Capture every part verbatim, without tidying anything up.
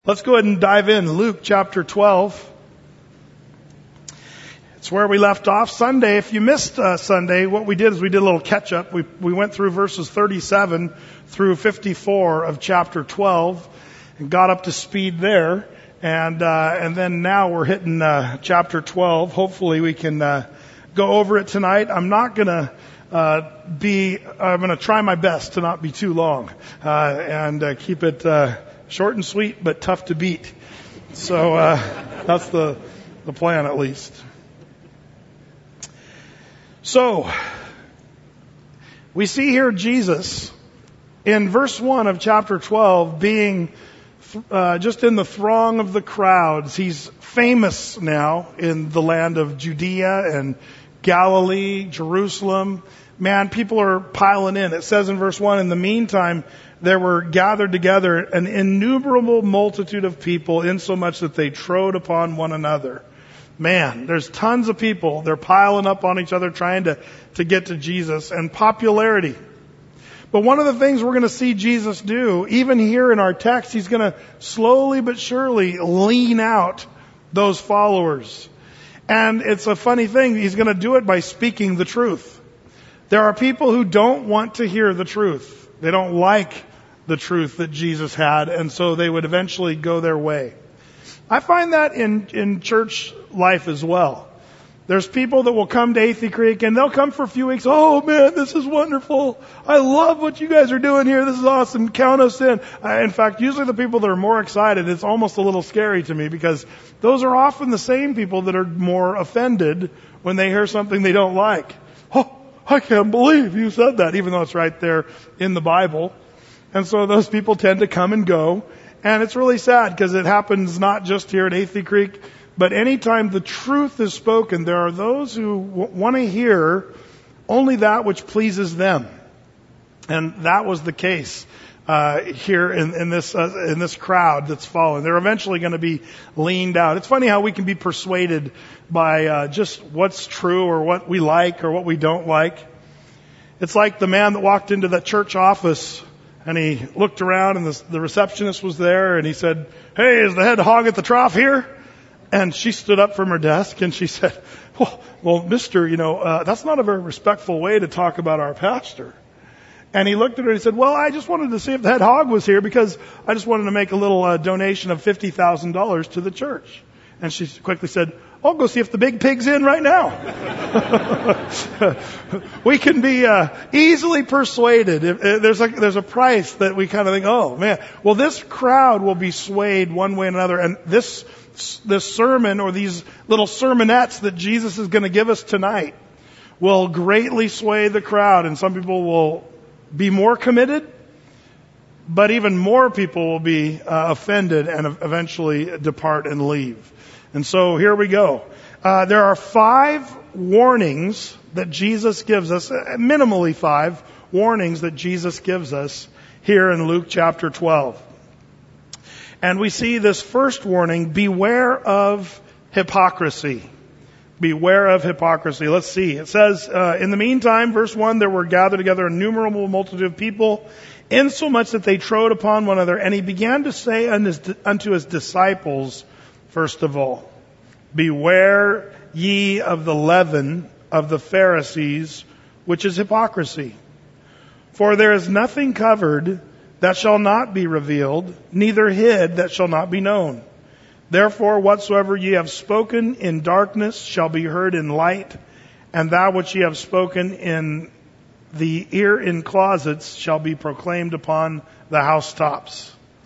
Let's go ahead and dive in. Luke chapter twelve. It's where we left off Sunday. If you missed uh, Sunday, what we did is we did a little catch up. We we went through verses thirty-seven through fifty-four of chapter twelve and got up to speed there. And uh, and then now we're hitting uh, chapter twelve. Hopefully we can uh, go over it tonight. I'm not gonna uh, be. I'm gonna try my best to not be too long uh, and uh, keep it. Uh, Short and sweet, but tough to beat. So uh, that's the the plan, at least. So we see here Jesus in verse one of chapter twelve being uh, just in the throng of the crowds. He's famous now in the land of Judea and Galilee, Jerusalem. Man, people are piling in. It says in verse one, in the meantime, there were gathered together an innumerable multitude of people, insomuch that they trode upon one another. Man, there's tons of people. They're piling up on each other trying to, to get to Jesus. And popularity. But one of the things we're going to see Jesus do, even here in our text, he's going to slowly but surely lean out those followers. And it's a funny thing. He's going to do it by speaking the truth. There are people who don't want to hear the truth. They don't like the truth that Jesus had, and so they would eventually go their way. I find that in, in church life as well. There's people that will come to Athey Creek, and they'll come for a few weeks. Oh man, this is wonderful. I love what you guys are doing here. This is awesome. Count us in. I, in fact, usually the people that are more excited, it's almost a little scary to me, because those are often the same people that are more offended when they hear something they don't like. Oh, I can't believe you said that, even though it's right there in the Bible. And so those people tend to come and go. And it's really sad, because it happens not just here at Athey Creek, but anytime the truth is spoken, there are those who w- want to hear only that which pleases them. And that was the case uh, here in, in this uh, in this crowd that's following. They're eventually going to be leaned out. It's funny how we can be persuaded by uh, just what's true or what we like or what we don't like. It's like the man that walked into that church office and he looked around and the, the receptionist was there and he said, "Hey, is the head hog at the trough here?" And she stood up from her desk and she said, well, well mister, you know, uh, that's not a very respectful way to talk about our pastor. And he looked at her and he said, well, I just wanted to see if the head hog was here, because I just wanted to make a little uh, donation of fifty thousand dollars to the church. And she quickly said, I'll go see if the big pig's in right now. We can be uh, easily persuaded. If, if there's, a, there's a price that we kind of think, oh man, well, this crowd will be swayed one way or another. And this, this sermon, or these little sermonettes that Jesus is going to give us tonight, will greatly sway the crowd. And some people will be more committed, but even more people will be uh, offended and eventually depart and leave. And so here we go. Uh, there are five warnings that Jesus gives us, minimally five warnings that Jesus gives us here in Luke chapter twelve. And we see this first warning: beware of hypocrisy. Beware of hypocrisy. Let's see. It says, uh, in the meantime, verse one, there were gathered together an innumerable multitude of people, insomuch that they trode upon one another. And he began to say unto his disciples, first of all, beware ye of the leaven of the Pharisees, which is hypocrisy. For there is nothing covered that shall not be revealed, neither hid that shall not be known. Therefore, whatsoever ye have spoken in darkness shall be heard in light, and that which ye have spoken in the ear in closets shall be proclaimed upon the housetops.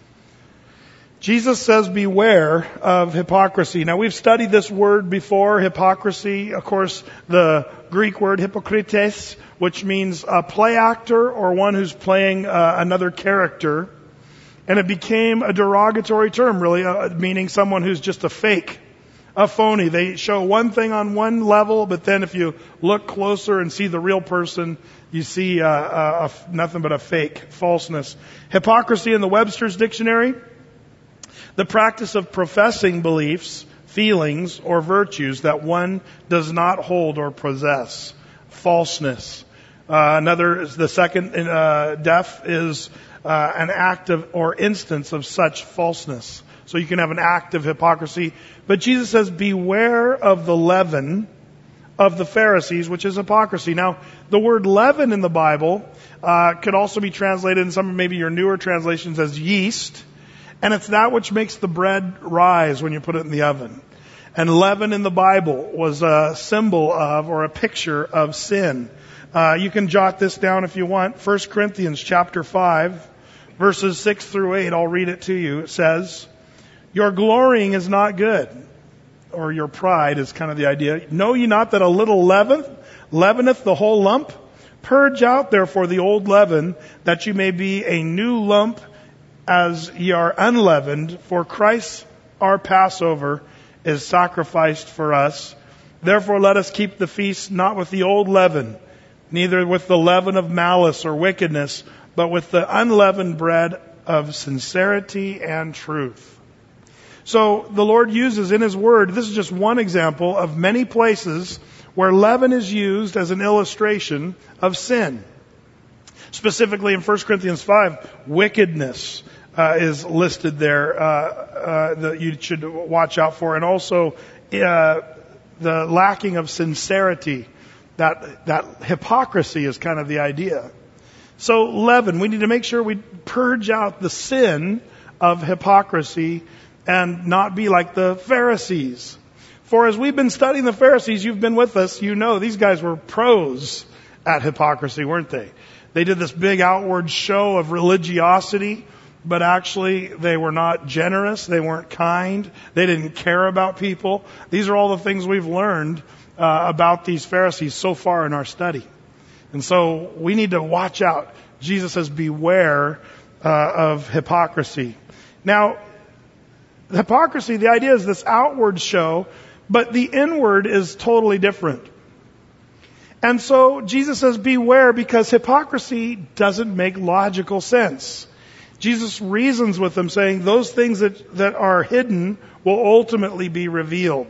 Jesus says, beware of hypocrisy. Now, we've studied this word before, hypocrisy. Of course, the Greek word hypokrites, which means a play actor or one who's playing uh, another character. And it became a derogatory term, really, uh, meaning someone who's just a fake, a phony. They show one thing on one level, but then if you look closer and see the real person, you see uh, uh, nothing but a fake, falseness. Hypocrisy in the Webster's Dictionary: the practice of professing beliefs, feelings, or virtues that one does not hold or possess. Falseness. Uh, another, the second uh, def is uh, an act of or instance of such falseness. So you can have an act of hypocrisy. But Jesus says, beware of the leaven of the Pharisees, which is hypocrisy. Now, the word leaven in the Bible uh, could also be translated in some of maybe your newer translations as yeast. And it's that which makes the bread rise when you put it in the oven. And leaven in the Bible was a symbol of or a picture of sin. Uh, you can jot this down if you want. First Corinthians chapter five, verses six through eight. I'll read it to you. It says, your glorying is not good. Or your pride is kind of the idea. Know ye not that a little leaven leaveneth the whole lump? Purge out therefore the old leaven, that you may be a new lump, as ye are unleavened. For Christ our Passover is sacrificed for us. Therefore let us keep the feast not with the old leaven, neither with the leaven of malice or wickedness, but with the unleavened bread of sincerity and truth. So the Lord uses in His Word, this is just one example of many places where leaven is used as an illustration of sin. Specifically in First Corinthians five, wickedness uh, is listed there uh, uh, that you should watch out for. And also uh, the lacking of sincerity. That, that hypocrisy is kind of the idea. So leaven, we need to make sure we purge out the sin of hypocrisy and not be like the Pharisees. For as we've been studying the Pharisees, you've been with us, you know these guys were pros at hypocrisy, weren't they? They did this big outward show of religiosity, but actually they were not generous, they weren't kind, they didn't care about people. These are all the things we've learned uh, about these Pharisees so far in our study. And so we need to watch out. Jesus says, beware uh, of hypocrisy. Now, hypocrisy, the idea is this outward show, but the inward is totally different. And so Jesus says, beware, because hypocrisy doesn't make logical sense. Jesus reasons with them, saying those things that, that are hidden will ultimately be revealed.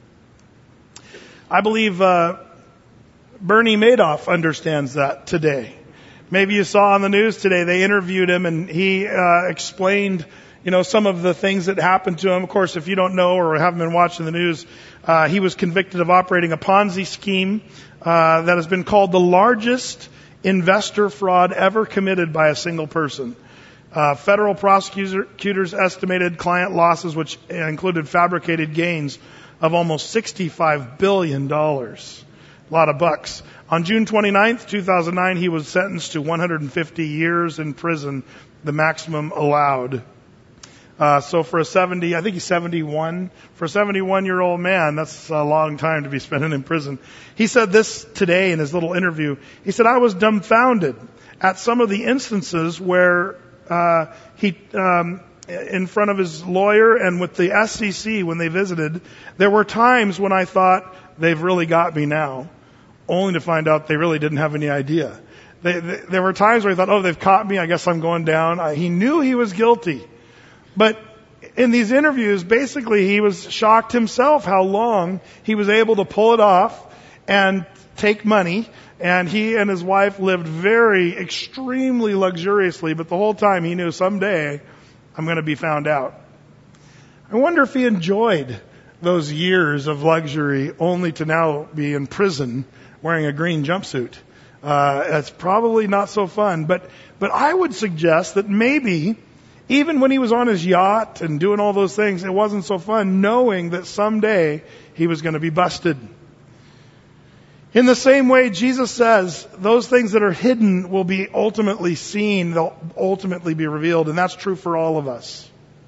I believe uh, Bernie Madoff understands that today. Maybe you saw on the news today, they interviewed him and he uh, explained You know, some of the things that happened to him. Of course, if you don't know or haven't been watching the news, uh, he was convicted of operating a Ponzi scheme uh, that has been called the largest investor fraud ever committed by a single person. Uh, federal prosecutors estimated client losses, which included fabricated gains, of almost sixty-five billion dollars. A lot of bucks. On June twenty-ninth, two thousand nine, he was sentenced to one hundred fifty years in prison, the maximum allowed. Uh, so for a seventy, I think he's seventy-one. For a seventy-one-year-old man, that's a long time to be spending in prison. He said this today in his little interview. He said, I was dumbfounded at some of the instances where uh, he, um, in front of his lawyer and with the S E C when they visited, there were times when I thought, they've really got me now, only to find out they really didn't have any idea. They, they, there were times where he thought, oh, they've caught me, I guess I'm going down. I, he knew he was guilty. But in these interviews, basically he was shocked himself how long he was able to pull it off and take money. And he and his wife lived very, extremely luxuriously. But the whole time he knew someday I'm going to be found out. I wonder if he enjoyed those years of luxury only to now be in prison wearing a green jumpsuit. Uh, it's probably not so fun. But, but I would suggest that maybe even when he was on his yacht and doing all those things, it wasn't so fun knowing that someday he was going to be busted. In the same way, Jesus says those things that are hidden will be ultimately seen. They'll ultimately be revealed. And that's true for all of us.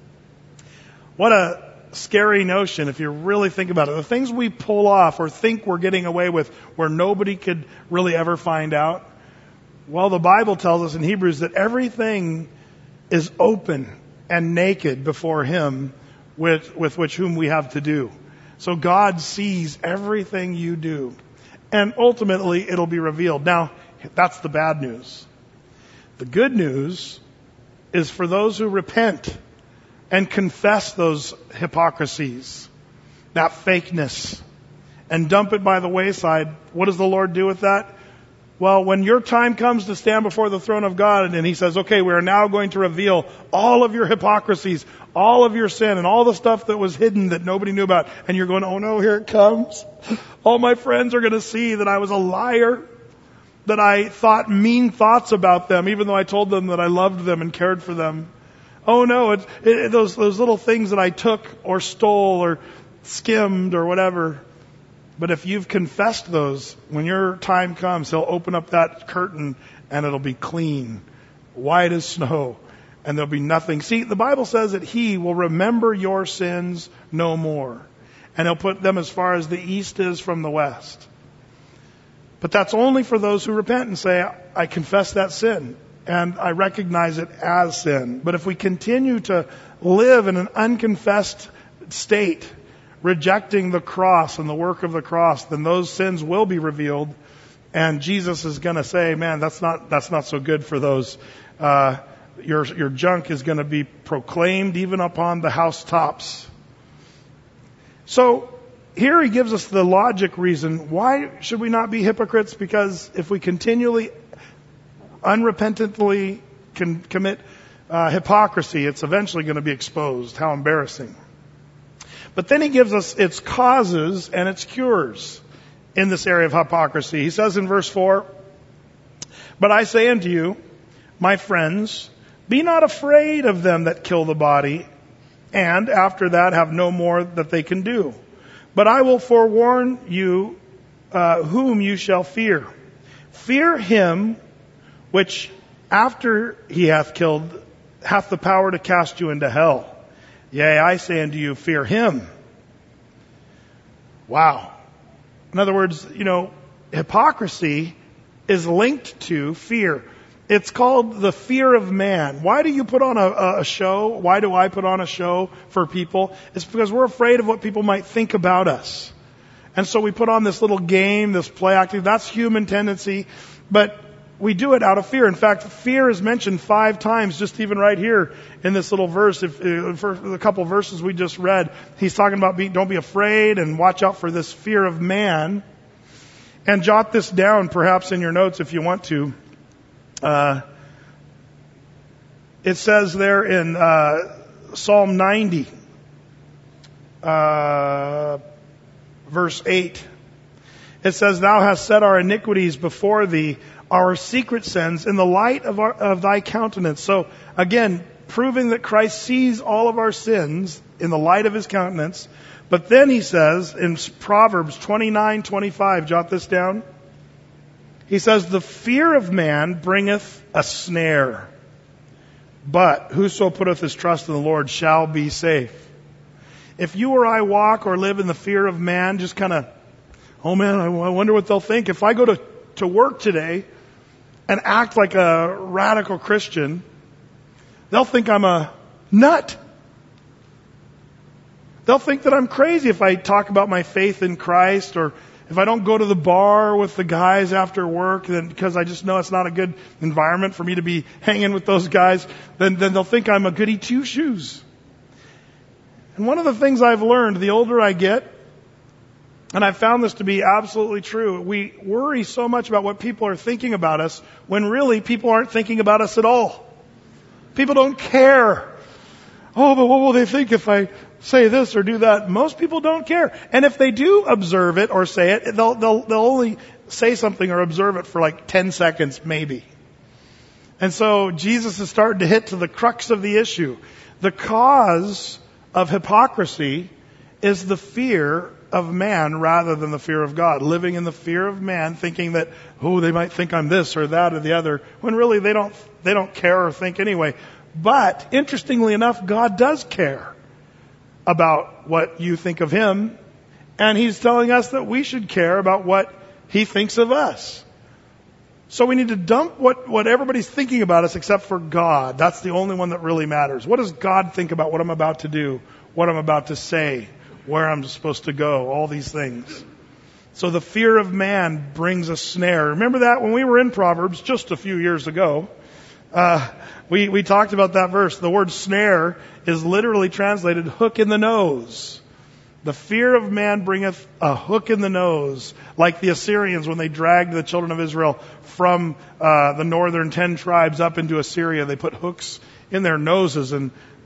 What a scary notion if you really think about it. The things we pull off or think we're getting away with where nobody could really ever find out. Well, the Bible tells us in Hebrews that everything is open and naked before Him with, with which whom we have to do. So God sees everything you do. And ultimately it'll be revealed. Now, that's the bad news. The good news is for those who repent and confess those hypocrisies, that fakeness, and dump it by the wayside. What does the Lord do with that? Well, when your time comes to stand before the throne of God and He says, okay, we are now going to reveal all of your hypocrisies, all of your sin and all the stuff that was hidden that nobody knew about. And you're going, oh no, here it comes. All my friends are going to see that I was a liar, that I thought mean thoughts about them, even though I told them that I loved them and cared for them. Oh no, it, it, those, those little things that I took or stole or skimmed or whatever. But if you've confessed those, when your time comes, He'll open up that curtain and it'll be clean, white as snow, and there'll be nothing. See, the Bible says that He will remember your sins no more, and He'll put them as far as the east is from the west. But that's only for those who repent and say, I confess that sin, and I recognize it as sin. But if we continue to live in an unconfessed state, rejecting the cross and the work of the cross, then those sins will be revealed, and Jesus is going to say, man, that's not that's not so good for those. Uh, your your junk is going to be proclaimed even upon the housetops. So here he gives us the logic reason. Why should we not be hypocrites? Because if we continually, unrepentantly can commit uh, hypocrisy, it's eventually going to be exposed. How embarrassing. But then he gives us its causes and its cures in this area of hypocrisy. He says in verse four, but I say unto you, my friends, be not afraid of them that kill the body, and after that have no more that they can do. But I will forewarn you uh, whom you shall fear. Fear him which after he hath killed hath the power to cast you into hell. Yea, I say unto you, fear him. Wow. In other words, you know, hypocrisy is linked to fear. It's called the fear of man. Why do you put on a, a show? Why do I put on a show for people? It's because we're afraid of what people might think about us. And so we put on this little game, this play acting. That's human tendency. But we do it out of fear. In fact, fear is mentioned five times, just even right here in this little verse. If, if for a couple of verses we just read, he's talking about being, don't be afraid and watch out for this fear of man. And jot this down perhaps in your notes if you want to. Uh, it says there in uh, Psalm ninety, uh, verse eight, it says, thou hast set our iniquities before thee, our secret sins in the light of, our, of thy countenance. So again, proving that Christ sees all of our sins in the light of his countenance. But then he says in Proverbs twenty-nine twenty-five, jot this down. He says, the fear of man bringeth a snare, but whoso putteth his trust in the Lord shall be safe. If you or I walk or live in the fear of man, just kind of, oh man, I wonder what they'll think. If I go to, to work today and act like a radical Christian, they'll think I'm a nut. They'll think that I'm crazy if I talk about my faith in Christ, or if I don't go to the bar with the guys after work, then because I just know it's not a good environment for me to be hanging with those guys, then, then they'll think I'm a goody two shoes. And one of the things I've learned, the older I get, and I've found this to be absolutely true, we worry so much about what people are thinking about us when really people aren't thinking about us at all. People don't care. Oh, but what will they think if I say this or do that? Most people don't care. And if they do observe it or say it, they'll, they'll, they'll only say something or observe it for like ten seconds maybe. And so Jesus is starting to hit to the crux of the issue. The cause of hypocrisy is the fear of man rather than the fear of God. Living in the fear of man, thinking that, oh, they might think I'm this or that or the other, when really they don't, they don't care or think anyway. But interestingly enough, God does care about what you think of him, and he's telling us that we should care about what he thinks of us. So we need to dump what, what everybody's thinking about us except for God. That's the only one that really matters. What does God think about what I'm about to do, what I'm about to say, where I'm supposed to go, all these things. So the fear of man brings a snare. Remember that when we were in Proverbs just a few years ago, uh, we, we talked about that verse. The word snare is literally translated hook in the nose. The fear of man bringeth a hook in the nose, like the Assyrians when they dragged the children of Israel from uh, the northern ten tribes up into Assyria. They put hooks in their noses, and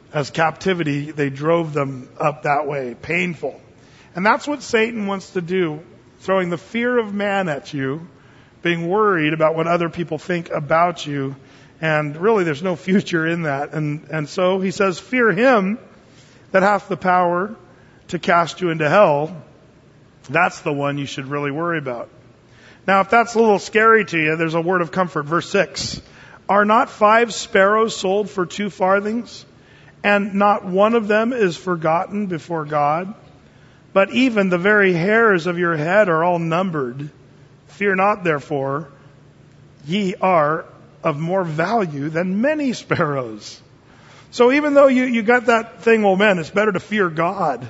as captivity, they drove them up that way. Painful. And that's what Satan wants to do, throwing the fear of man at you, being worried about what other people think about you. And really, there's no future in that. And, and so he says, fear him that hath the power to cast you into hell. That's the one you should really worry about. Now, if that's a little scary to you, there's a word of comfort. Verse six. Are not five sparrows sold for two farthings? And not one of them is forgotten before God? But even the very hairs of your head are all numbered. Fear not, therefore, ye are of more value than many sparrows. So even though you, you got that thing, well, man, it's better to fear God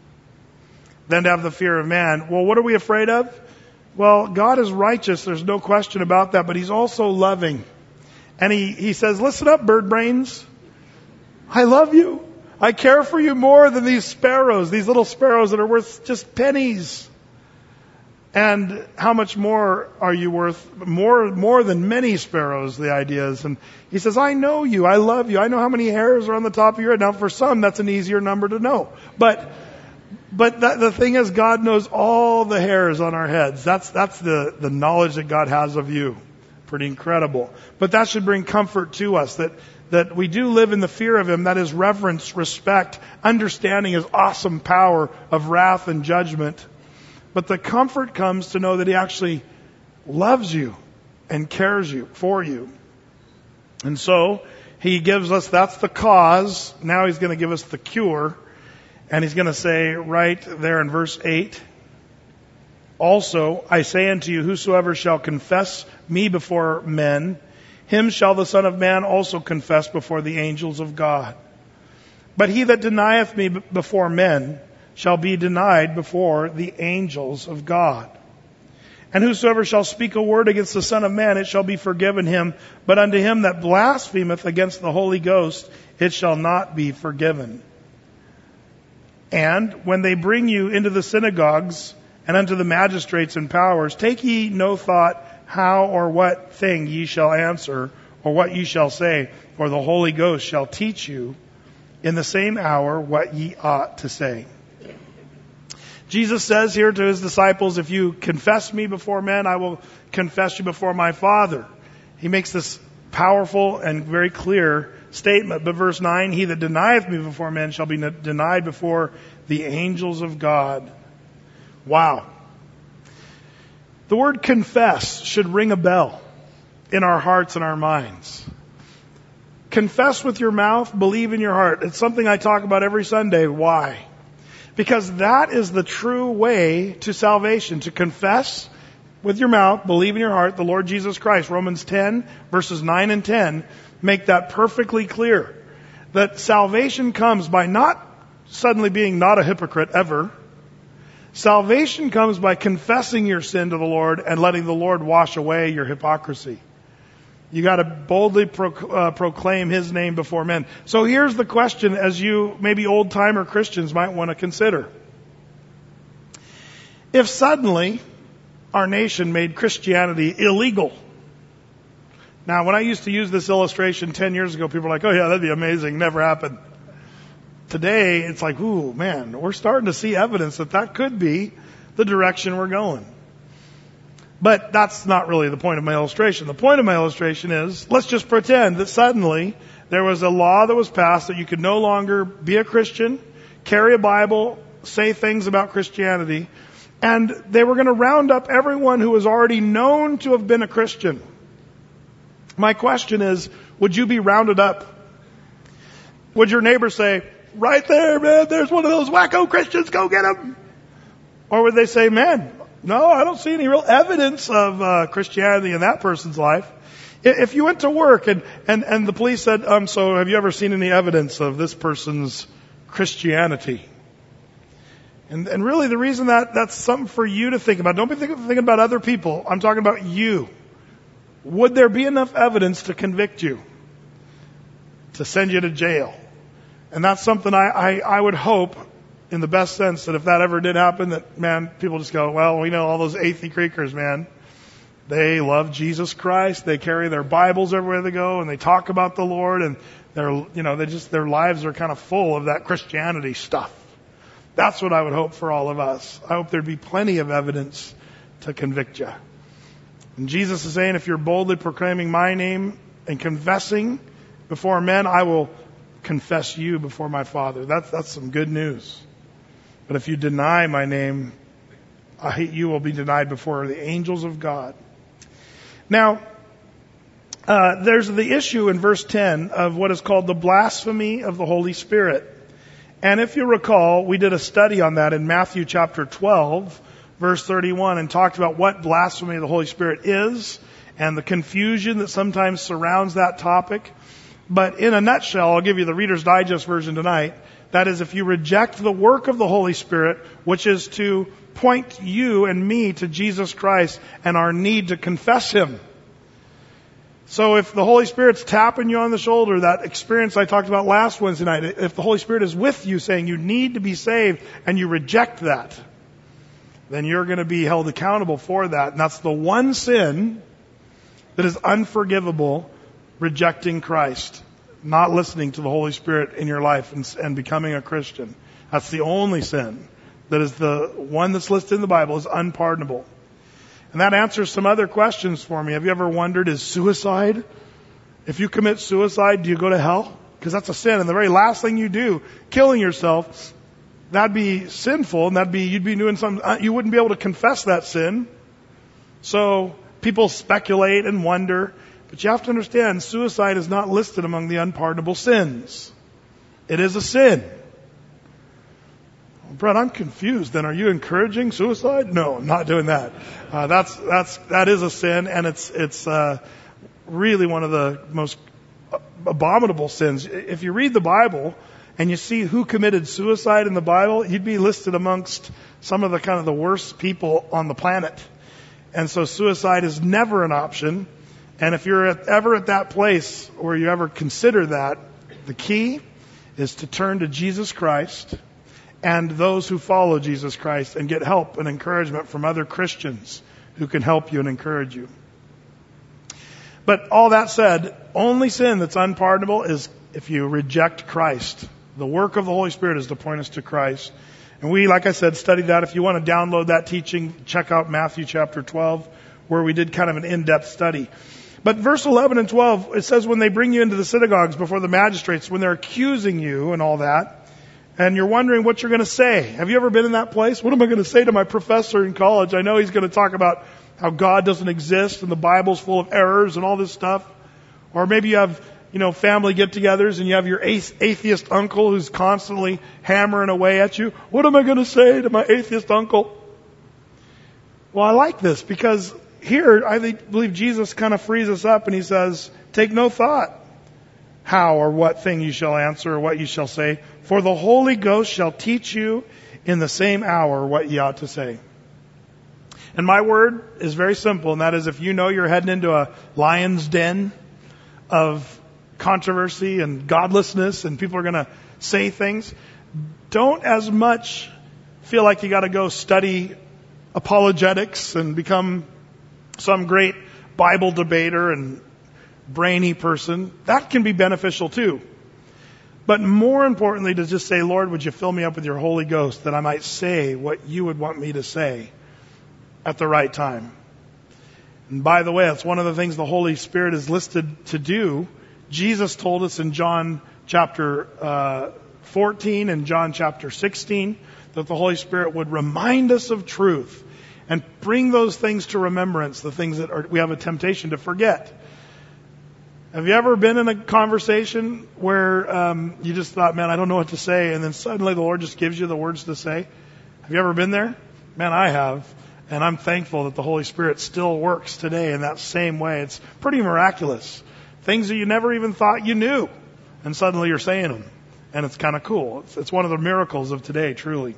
than to have the fear of man. Well, what are we afraid of? Well, God is righteous. There's no question about that. But He's also loving. And He, he says, listen up, bird brains. I love you. I care for you more than these sparrows, these little sparrows that are worth just pennies. And how much more are you worth? More, more than many sparrows, the idea is. And He says, I know you. I love you. I know how many hairs are on the top of your head. Now, for some, that's an easier number to know. But, but that, the thing is, God knows all the hairs on our heads. That's, that's the, the knowledge that God has of you. Pretty incredible. But that should bring comfort to us, that, that we do live in the fear of Him. That is reverence, respect, understanding His awesome power of wrath and judgment. But the comfort comes to know that He actually loves you and cares you for you. And so He gives us, that's the cause. Now He's going to give us the cure. And He's going to say right there in verse eight, also I say unto you, whosoever shall confess me before men, him shall the Son of Man also confess before the angels of God. But he that denieth me before men shall be denied before the angels of God. And whosoever shall speak a word against the Son of Man, it shall be forgiven him. But unto him that blasphemeth against the Holy Ghost, it shall not be forgiven. And when they bring you into the synagogues and unto the magistrates and powers, take ye no thought how or what thing ye shall answer, or what ye shall say, for the Holy Ghost shall teach you in the same hour what ye ought to say. Jesus says here to His disciples, if you confess me before men, I will confess you before my Father. He makes this powerful and very clear statement. But verse nine, he that denieth me before men shall be denied before the angels of God. Wow. The word confess should ring a bell in our hearts and our minds. Confess with your mouth, believe in your heart. It's something I talk about every Sunday. Why? Because that is the true way to salvation, to confess with your mouth, believe in your heart, the Lord Jesus Christ. Romans ten, verses nine and ten, make that perfectly clear. That salvation comes by not suddenly being not a hypocrite ever. Salvation comes by confessing your sin to the Lord and letting the Lord wash away your hypocrisy. You got to boldly pro, uh, proclaim His name before men. So here's the question, as you maybe old timer Christians might want to consider. If suddenly our nation made Christianity illegal. Now, when I used to use this illustration ten years ago, people were like, oh yeah, that'd be amazing. Never happened. Today, it's like, ooh, man, we're starting to see evidence that that could be the direction we're going. But that's not really the point of my illustration. The point of my illustration is, let's just pretend that suddenly there was a law that was passed that you could no longer be a Christian, carry a Bible, say things about Christianity, and they were going to round up everyone who was already known to have been a Christian. My question is, would you be rounded up? Would your neighbor say, right there, man, there's one of those wacko Christians, go get him? Or would they say, man, no, I don't see any real evidence of uh, Christianity in that person's life. If you went to work and, and, and the police said, um, so have you ever seen any evidence of this person's Christianity? And, and really the reason that that's something for you to think about. Don't be thinking, thinking about other people. I'm talking about you. Would there be enough evidence to convict you? To send you to jail? And that's something I, I, I would hope, in the best sense, that if that ever did happen, that, man, people just go, well, we know all those Athey Creekers, man. They love Jesus Christ. They carry their Bibles everywhere they go, and they talk about the Lord, and They're, you know, they just, their lives are kind of full of that Christianity stuff. That's what I would hope for all of us. I hope there'd be plenty of evidence to convict you. And Jesus is saying, if you're boldly proclaiming my name and confessing before men, I will confess you before my Father. That's, that's some good news. But if you deny my name, I, you will be denied before the angels of God. Now, uh, there's the issue in verse ten of what is called the blasphemy of the Holy Spirit. And if you recall, we did a study on that in Matthew chapter twelve, verse thirty-one, and talked about what blasphemy of the Holy Spirit is and the confusion that sometimes surrounds that topic. But in a nutshell, I'll give you the Reader's Digest version tonight. That is, if you reject the work of the Holy Spirit, which is to point you and me to Jesus Christ and our need to confess Him. So if the Holy Spirit's tapping you on the shoulder, that experience I talked about last Wednesday night, if the Holy Spirit is with you saying you need to be saved and you reject that, then you're going to be held accountable for that. And that's the one sin that is unforgivable, rejecting Christ, not listening to the Holy Spirit in your life and, and becoming a Christian. That's the only sin that is the one that's listed in the Bible is unpardonable. And that answers some other questions for me. Have you ever wondered, is suicide, if you commit suicide, do you go to hell? Because that's a sin. And the very last thing you do, killing yourself, that'd be sinful, and that'd be, you'd be doing something, you wouldn't be able to confess that sin. So people speculate and wonder, but you have to understand, suicide is not listed among the unpardonable sins. It is a sin. Brett, I'm confused. Then are you encouraging suicide? No, I'm not doing that. Uh, that's, that's, that is a sin, and it's, it's, uh, really one of the most abominable sins. If you read the Bible and you see who committed suicide in the Bible, you'd be listed amongst some of the kind of the worst people on the planet. And so suicide is never an option. And if you're at, ever at that place where you ever consider that, the key is to turn to Jesus Christ and those who follow Jesus Christ and get help and encouragement from other Christians who can help you and encourage you. But all that said, only sin that's unpardonable is if you reject Christ. The work of the Holy Spirit is to point us to Christ. And we, like I said, studied that. If you want to download that teaching, check out Matthew chapter twelve, where we did kind of an in-depth study. But verse eleven and twelve, it says when they bring you into the synagogues before the magistrates, when they're accusing you and all that, and you're wondering what you're going to say. Have you ever been in that place? What am I going to say to my professor in college? I know he's going to talk about how God doesn't exist and the Bible's full of errors and all this stuff. Or maybe you have, you know, family get-togethers and you have your atheist uncle who's constantly hammering away at you. What am I going to say to my atheist uncle? Well, I like this because here I believe Jesus kind of frees us up and he says, take no thought how or what thing you shall answer or what you shall say, for the Holy Ghost shall teach you in the same hour what ye ought to say. And my word is very simple, and that is if you know you're heading into a lion's den of controversy and godlessness and people are going to say things, don't as much feel like you got to go study apologetics and become some great Bible debater and brainy person. That can be beneficial too. But more importantly, to just say, Lord, would you fill me up with your Holy Ghost that I might say what you would want me to say at the right time. And by the way, that's one of the things the Holy Spirit is listed to do. Jesus told us in John chapter uh, fourteen and John chapter sixteen that the Holy Spirit would remind us of truth and bring those things to remembrance, the things that are, we have a temptation to forget. Have you ever been in a conversation where um, you just thought, man, I don't know what to say, and then suddenly the Lord just gives you the words to say? Have you ever been there? Man, I have. And I'm thankful that the Holy Spirit still works today in that same way. It's pretty miraculous. Things that you never even thought you knew, and suddenly you're saying them. And it's kind of cool. It's, it's one of the miracles of today, truly.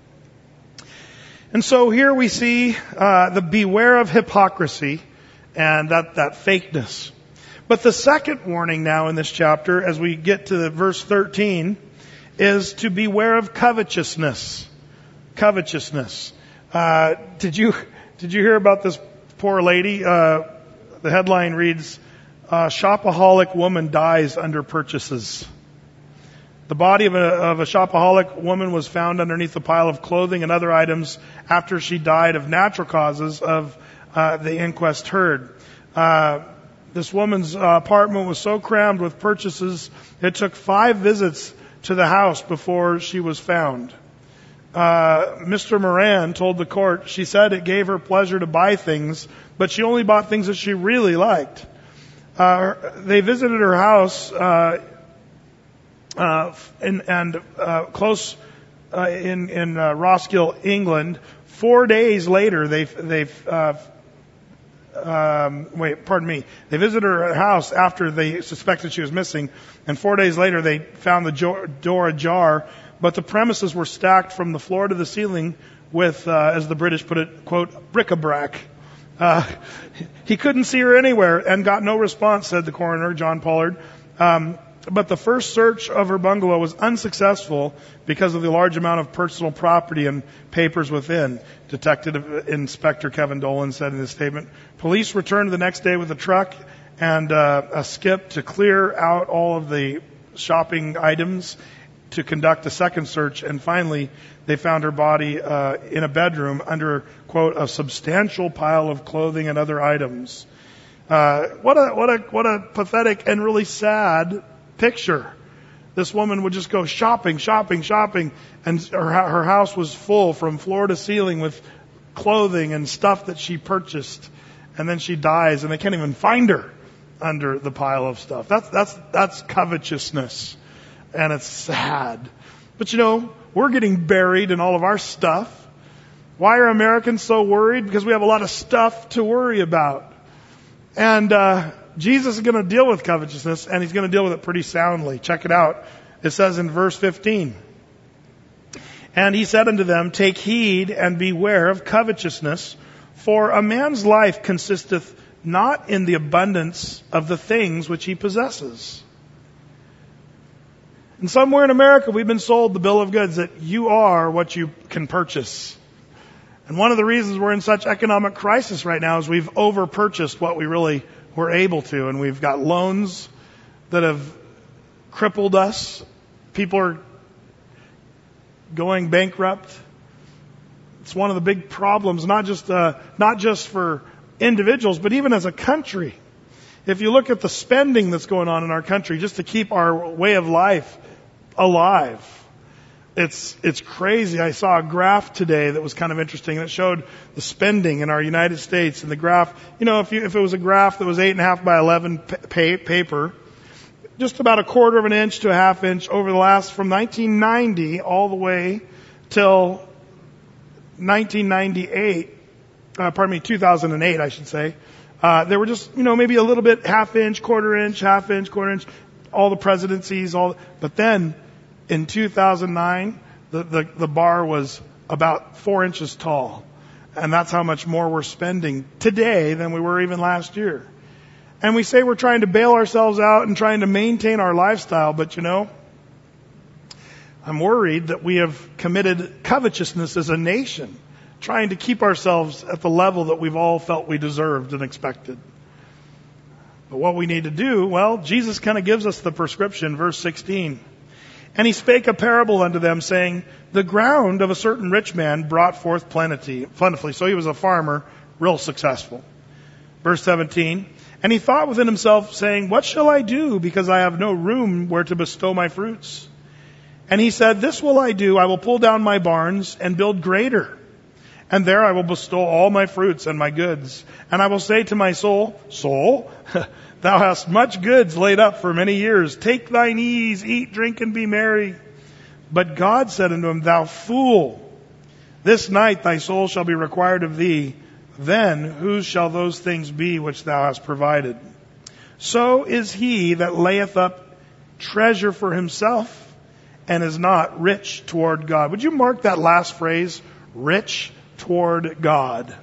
And so here we see uh, the beware of hypocrisy and that, that fakeness. But the second warning now in this chapter, as we get to verse thirteen, is to beware of covetousness. Covetousness. Uh, did you did you hear about this poor lady? Uh, the headline reads, A shopaholic woman dies under purchases. The body of a, of a shopaholic woman was found underneath a pile of clothing and other items after she died of natural causes of uh, the inquest heard. Uh, this woman's uh, apartment was so crammed with purchases, it took five visits to the house before she was found. Uh, Mister Moran told the court, she said it gave her pleasure to buy things, but she only bought things that she really liked. Uh, they visited her house, uh, uh, in, and, uh, close, uh, in, in, uh, Roskill, England. Four days later, they, they, uh, um, wait, pardon me. They visited her house after they suspected she was missing, and four days later they found the jo- door ajar, but the premises were stacked from the floor to the ceiling with, uh, as the British put it, quote, bric-a-brac. Uh, he couldn't see her anywhere and got no response, said the coroner, John Pollard. Um, but the first search of her bungalow was unsuccessful because of the large amount of personal property and papers within. Detective Inspector Kevin Dolan said in his statement, police returned the next day with a truck and uh, a skip to clear out all of the shopping items to conduct a second search, and finally they found her body uh, in a bedroom under, quote, a substantial pile of clothing and other items. Uh, what a what a what a pathetic and really sad picture. This woman would just go shopping, shopping, shopping, and her her house was full from floor to ceiling with clothing and stuff that she purchased, and then she dies, and they can't even find her under the pile of stuff. That's that's that's covetousness. And it's sad. But you know, we're getting buried in all of our stuff. Why are Americans so worried? Because we have a lot of stuff to worry about. And uh Jesus is going to deal with covetousness, and he's going to deal with it pretty soundly. Check it out. It says in verse fifteen, and he said unto them, take heed and beware of covetousness, for a man's life consisteth not in the abundance of the things which he possesses. And somewhere in America, we've been sold the bill of goods that you are what you can purchase. And one of the reasons we're in such economic crisis right now is we've over-purchased what we really were able to. And we've got loans that have crippled us. People are going bankrupt. It's one of the big problems, not just, uh, not just for individuals, but even as a country. If you look at the spending that's going on in our country just to keep our way of life alive, it's it's crazy. I saw a graph today that was kind of interesting that showed the spending in our United States. And the graph, you know, if you, if it was a graph that was eight and a half by eleven pa- paper, just about a quarter of an inch to a half inch over the last, from nineteen ninety all the way till nineteen ninety-eight, uh, pardon me, two thousand eight, I should say. Uh, there were just, you know, maybe a little bit half inch, quarter inch, half inch, quarter inch, all the presidencies, all, but then in two thousand nine, the, the, the bar was about four inches tall. And that's how much more we're spending today than we were even last year. And we say we're trying to bail ourselves out and trying to maintain our lifestyle, but you know, I'm worried that we have committed covetousness as a nation, trying to keep ourselves at the level that we've all felt we deserved and expected. But what we need to do, well, Jesus kind of gives us the prescription, verse sixteen. And he spake a parable unto them, saying, the ground of a certain rich man brought forth plenty, plentifully. So he was a farmer, real successful. Verse seventeen, and he thought within himself, saying, what shall I do, because I have no room where to bestow my fruits? And he said, this will I do, I will pull down my barns and build greater. And there I will bestow all my fruits and my goods. And I will say to my soul, soul, thou hast much goods laid up for many years. Take thine ease, eat, drink, and be merry. But God said unto him, thou fool, this night thy soul shall be required of thee. Then whose shall those things be which thou hast provided? So is he that layeth up treasure for himself and is not rich toward God. Would you mark that last phrase, rich toward God?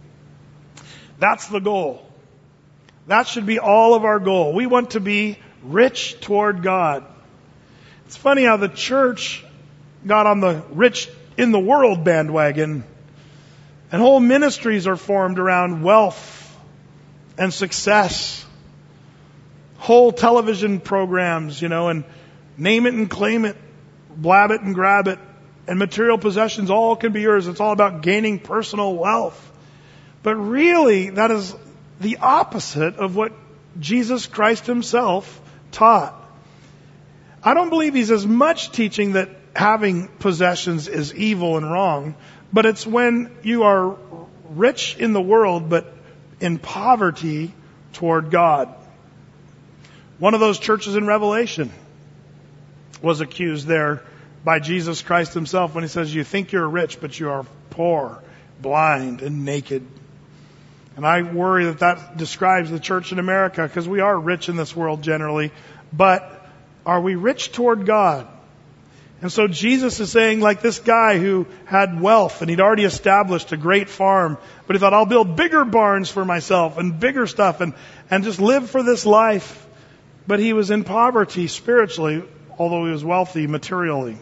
That's the goal. That should be all of our goal. We want to be rich toward God. It's funny how the church got on the rich in the world bandwagon, and whole ministries are formed around wealth and success. whole television programs, you know, and name it and claim it, blab it and grab it, and material possessions all can be yours. It's all about gaining personal wealth. But really, that is the opposite of what Jesus Christ himself taught. I don't believe he's as much teaching that having possessions is evil and wrong, but it's when you are rich in the world but in poverty toward God. One of those churches in Revelation was accused there by Jesus Christ himself when he says, you think you're rich, but you are poor, blind, and naked. And I worry that that describes the church in America, because we are rich in this world generally, but are we rich toward God? And so Jesus is saying, like this guy who had wealth and he'd already established a great farm, but he thought, I'll build bigger barns for myself and bigger stuff and, and just live for this life. But he was in poverty spiritually, although he was wealthy materially.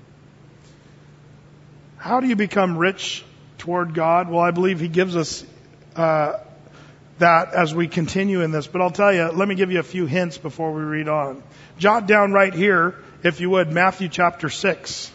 How do you become rich toward God? Well, I believe he gives us uh, that as we continue in this. But I'll tell you, let me give you a few hints before we read on. Jot down right here, if you would, Matthew chapter six.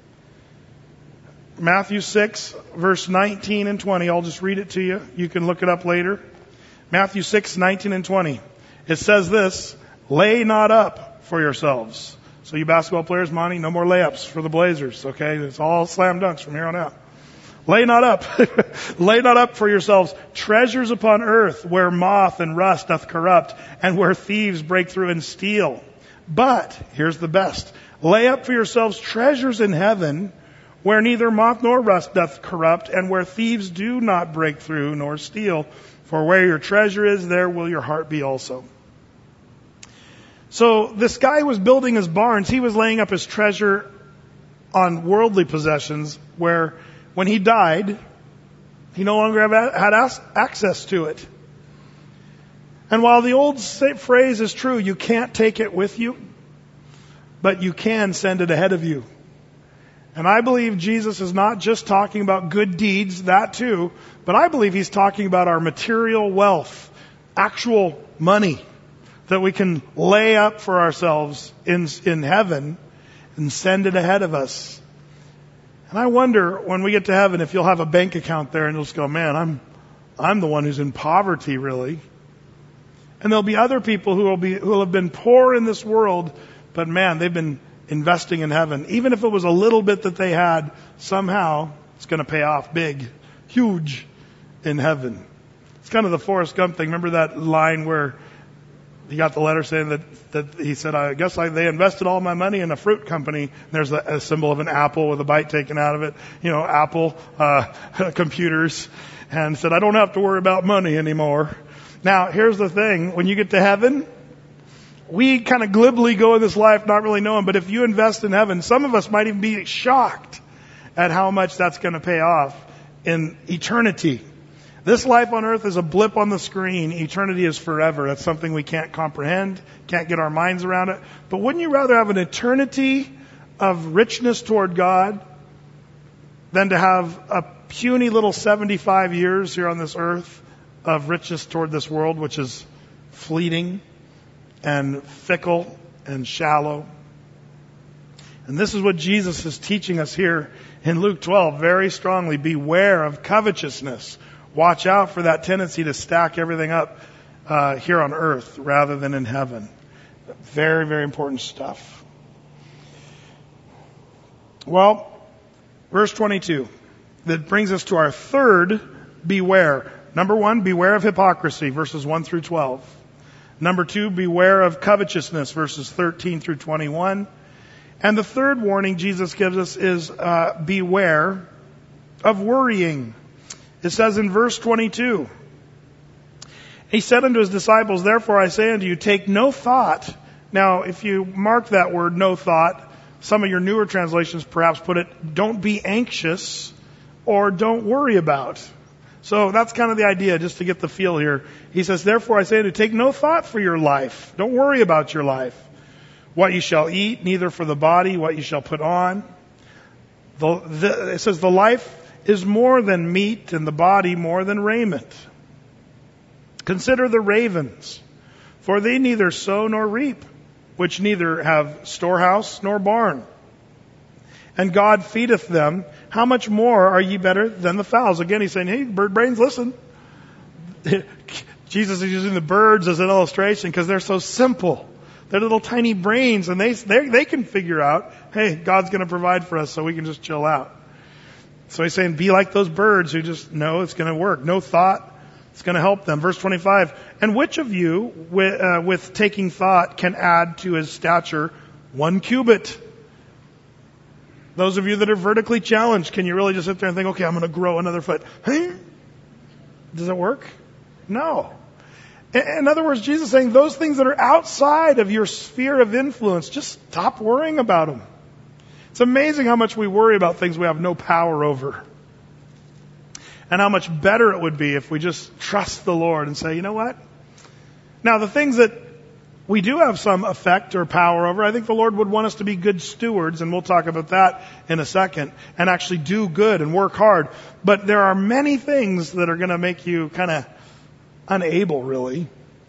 Matthew six, verse nineteen and twenty. I'll just read it to you. You can look it up later. Matthew six, nineteen and twenty. It says this, lay not up for yourselves. So you basketball players, Monty, no more layups for the Blazers, okay? It's all slam dunks from here on out. Lay not up. Lay not up for yourselves treasures upon earth where moth and rust doth corrupt and where thieves break through and steal. But, here's the best, lay up for yourselves treasures in heaven where neither moth nor rust doth corrupt and where thieves do not break through nor steal. For where your treasure is, there will your heart be also. So this guy was building his barns. He was laying up his treasure on worldly possessions where when he died, he no longer had access to it. And while the old phrase is true, you can't take it with you, but you can send it ahead of you. And I believe Jesus is not just talking about good deeds, that too, but I believe he's talking about our material wealth, actual money that we can lay up for ourselves in, in heaven and send it ahead of us. And I wonder when we get to heaven if you'll have a bank account there and you'll just go, man, I'm, I'm the one who's in poverty really. And there'll be other people who will be, who will have been poor in this world, but man, they've been investing in heaven. Even if it was a little bit that they had, somehow it's going to pay off big, huge in heaven. It's kind of the Forrest Gump thing. Remember that line where he got the letter saying that, that he said, I guess I, they invested all my money in a fruit company. And there's a, a symbol of an apple with a bite taken out of it. You know, Apple, uh, computers. And said, I don't have to worry about money anymore. Now, here's the thing. When you get to heaven, we kind of glibly go in this life not really knowing. But if you invest in heaven, some of us might even be shocked at how much that's going to pay off in eternity. This life on earth is a blip on the screen. Eternity is forever. That's something we can't comprehend, can't get our minds around it. But wouldn't you rather have an eternity of richness toward God than to have a puny little seventy-five years here on this earth of riches toward this world, which is fleeting and fickle and shallow? And this is what Jesus is teaching us here in Luke twelve very strongly. Beware of covetousness. Watch out for that tendency to stack everything up uh, here on earth rather than in heaven. Very, very important stuff. Well, verse twenty-two. That brings us to our third beware. Number one, beware of hypocrisy, verses one through twelve. Number two, beware of covetousness, verses thirteen through twenty-one. And the third warning Jesus gives us is uh, beware of worrying. It says in verse twenty-two, he said unto his disciples, therefore I say unto you, take no thought. Now, if you mark that word, no thought, some of your newer translations perhaps put it, don't be anxious or don't worry about. So that's kind of the idea, just to get the feel here. He says, therefore I say unto you, take no thought for your life. Don't worry about your life. What you shall eat, neither for the body, what you shall put on. The, the, it says the life is more than meat and the body more than raiment. Consider the ravens, For they neither sow nor reap, which neither have storehouse nor barn. And God feedeth them. How much more are ye better than the fowls? Again, he's saying, hey, bird brains, listen. Jesus is using the birds as an illustration because they're so simple. They're little tiny brains, and they they can figure out, hey, God's going to provide for us so we can just chill out. So he's saying, be like those birds who just know it's going to work. No thought. It's going to help them. Verse twenty-five. And which of you, with, uh, with taking thought, can add to his stature one cubit? Those of you that are vertically challenged, can you really just sit there and think, okay, I'm going to grow another foot? Hey? Does it work? No. In other words, Jesus is saying those things that are outside of your sphere of influence, just stop worrying about them. It's amazing how much we worry about things we have no power over. And how much better it would be if we just trust the Lord and say, you know what? Now, the things that we do have some effect or power over, I think the Lord would want us to be good stewards, and we'll talk about that in a second, and actually do good and work hard. But there are many things that are going to make you kind of unable, really,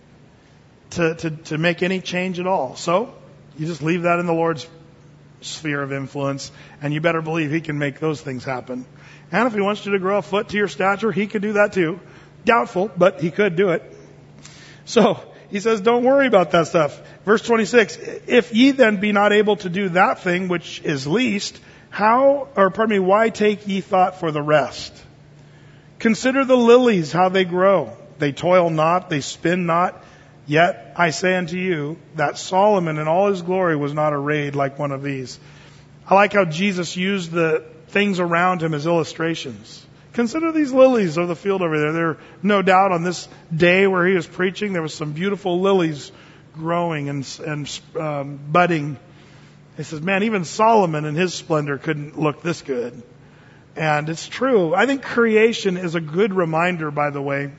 to, to, to make any change at all. So, you just leave that in the Lord's sphere of influence, and you better believe He can make those things happen. And if He wants you to grow a foot to your stature, He could do that too. Doubtful, but He could do it. So, He says, don't worry about that stuff. Verse twenty-six, if ye then be not able to do that thing which is least, how, or pardon me, why take ye thought for the rest? Consider the lilies, how they grow. They toil not, they spin not. Yet I say unto you that Solomon in all his glory was not arrayed like one of these. I like how Jesus used the things around Him as illustrations. Consider these lilies of the field over there. There, no doubt, on this day where He was preaching, there was some beautiful lilies growing and, and um, budding. He says, man, even Solomon in his splendor couldn't look this good. And it's true. I think creation is a good reminder, by the way,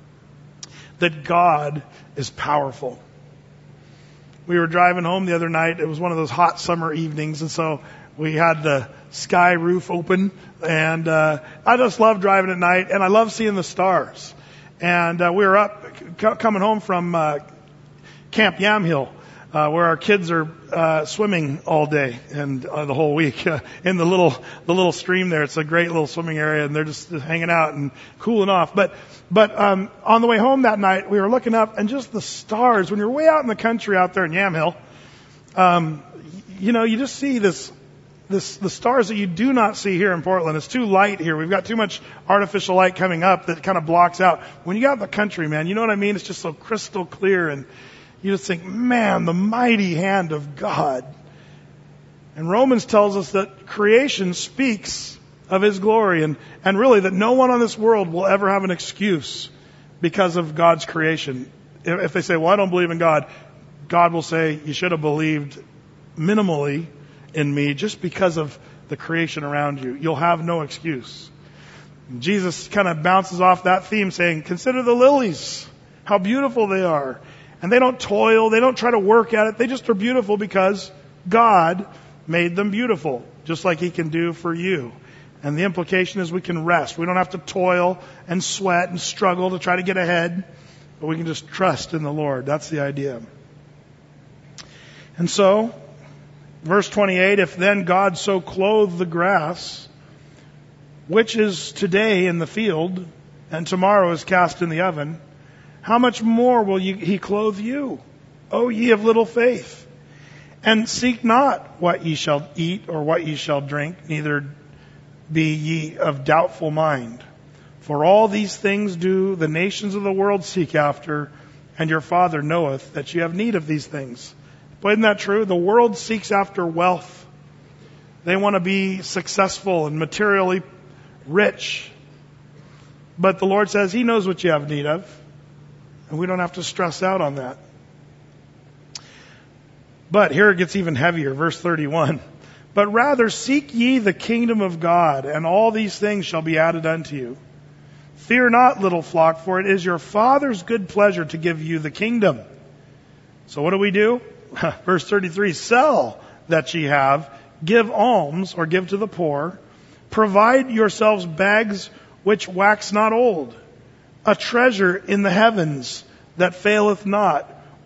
that God is powerful. We were driving home the other night. It was one of those hot summer evenings, and so we had the sky roof open, and uh, I just love driving at night, and I love seeing the stars. And uh, we were up c- coming home from uh, Camp Yamhill, uh, where our kids are uh, swimming all day and uh, the whole week uh, in the little the little stream there. It's a great little swimming area, and they're just hanging out and cooling off. But but um, on the way home that night, we were looking up, and just the stars. When you're way out in the country out there in Yamhill, um, you know, you just see this. This, the stars that you do not see here in Portland. It's too light here. We've got too much artificial light coming up that kind of blocks out. When you get out in the country, man, you know what I mean? It's just so crystal clear, and you just think, man, the mighty hand of God. And Romans tells us that creation speaks of His glory, and, and really that no one on this world will ever have an excuse because of God's creation. If, if they say, well, I don't believe in God, God will say, you should have believed minimally in me just because of the creation around you. You'll have no excuse. And Jesus kind of bounces off that theme saying, consider the lilies, how beautiful they are. And they don't toil, they don't try to work at it. They just are beautiful because God made them beautiful, just like He can do for you. And the implication is we can rest. We don't have to toil and sweat and struggle to try to get ahead, but we can just trust in the Lord. That's the idea. And so, verse twenty-eight, if then God so clothe the grass, which is today in the field, and tomorrow is cast in the oven, how much more will you, He clothe you, O ye of little faith? And seek not what ye shall eat or what ye shall drink, neither be ye of doubtful mind. For all these things do the nations of the world seek after, and your Father knoweth that ye have need of these things. But isn't that true? The world seeks after wealth. They want to be successful and materially rich. But the Lord says He knows what you have need of. And we don't have to stress out on that. But here it gets even heavier. Verse thirty-one. But rather seek ye the kingdom of God, and all these things shall be added unto you. Fear not, little flock, for it is your Father's good pleasure to give you the kingdom. So what do we do? Verse thirty-three, sell that ye have, give alms, or give to the poor, provide yourselves bags which wax not old, a treasure in the heavens that faileth not,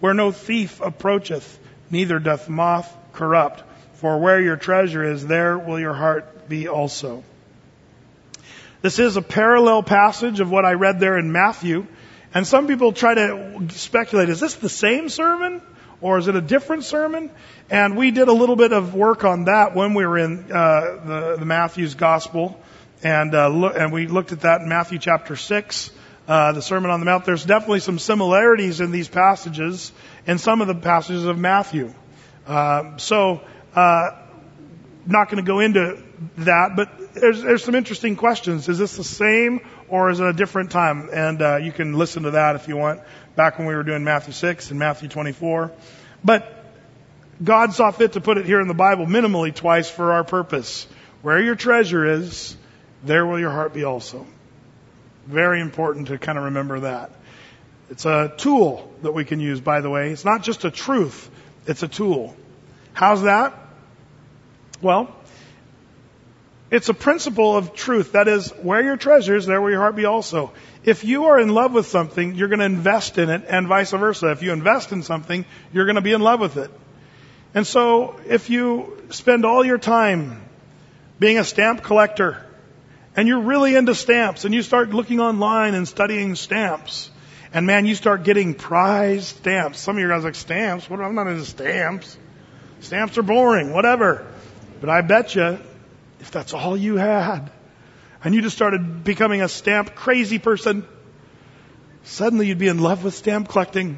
where no thief approacheth, neither doth moth corrupt. For where your treasure is, there will your heart be also. This is a parallel passage of what I read there in Matthew. And some people try to speculate, is this the same sermon? Or is it a different sermon? And we did a little bit of work on that when we were in uh, the, the Matthew's Gospel. And, uh, lo- and we looked at that in Matthew chapter six, uh, the Sermon on the Mount. There's definitely some similarities in these passages, in some of the passages of Matthew. Uh, so, uh, not going to go into that, but there's, there's some interesting questions. Is this the same or is it a different time? And uh, you can listen to that if you want, back when we were doing Matthew six and Matthew twenty-four. But God saw fit to put it here in the Bible minimally twice for our purpose. Where your treasure is, there will your heart be also. Very important to kind of remember that. It's a tool that we can use, by the way. It's not just a truth, it's a tool. How's that? Well, it's a principle of truth. That is, where your treasure is, there will your heart be also. If you are in love with something, you're going to invest in it, and vice versa. If you invest in something, you're going to be in love with it. And so, if you spend all your time being a stamp collector, and you're really into stamps, and you start looking online and studying stamps, and man, you start getting prized stamps. Some of you guys are like, stamps? What? I'm not into stamps. Stamps are boring, whatever. But I bet you, if that's all you had, and you just started becoming a stamp crazy person, suddenly you'd be in love with stamp collecting.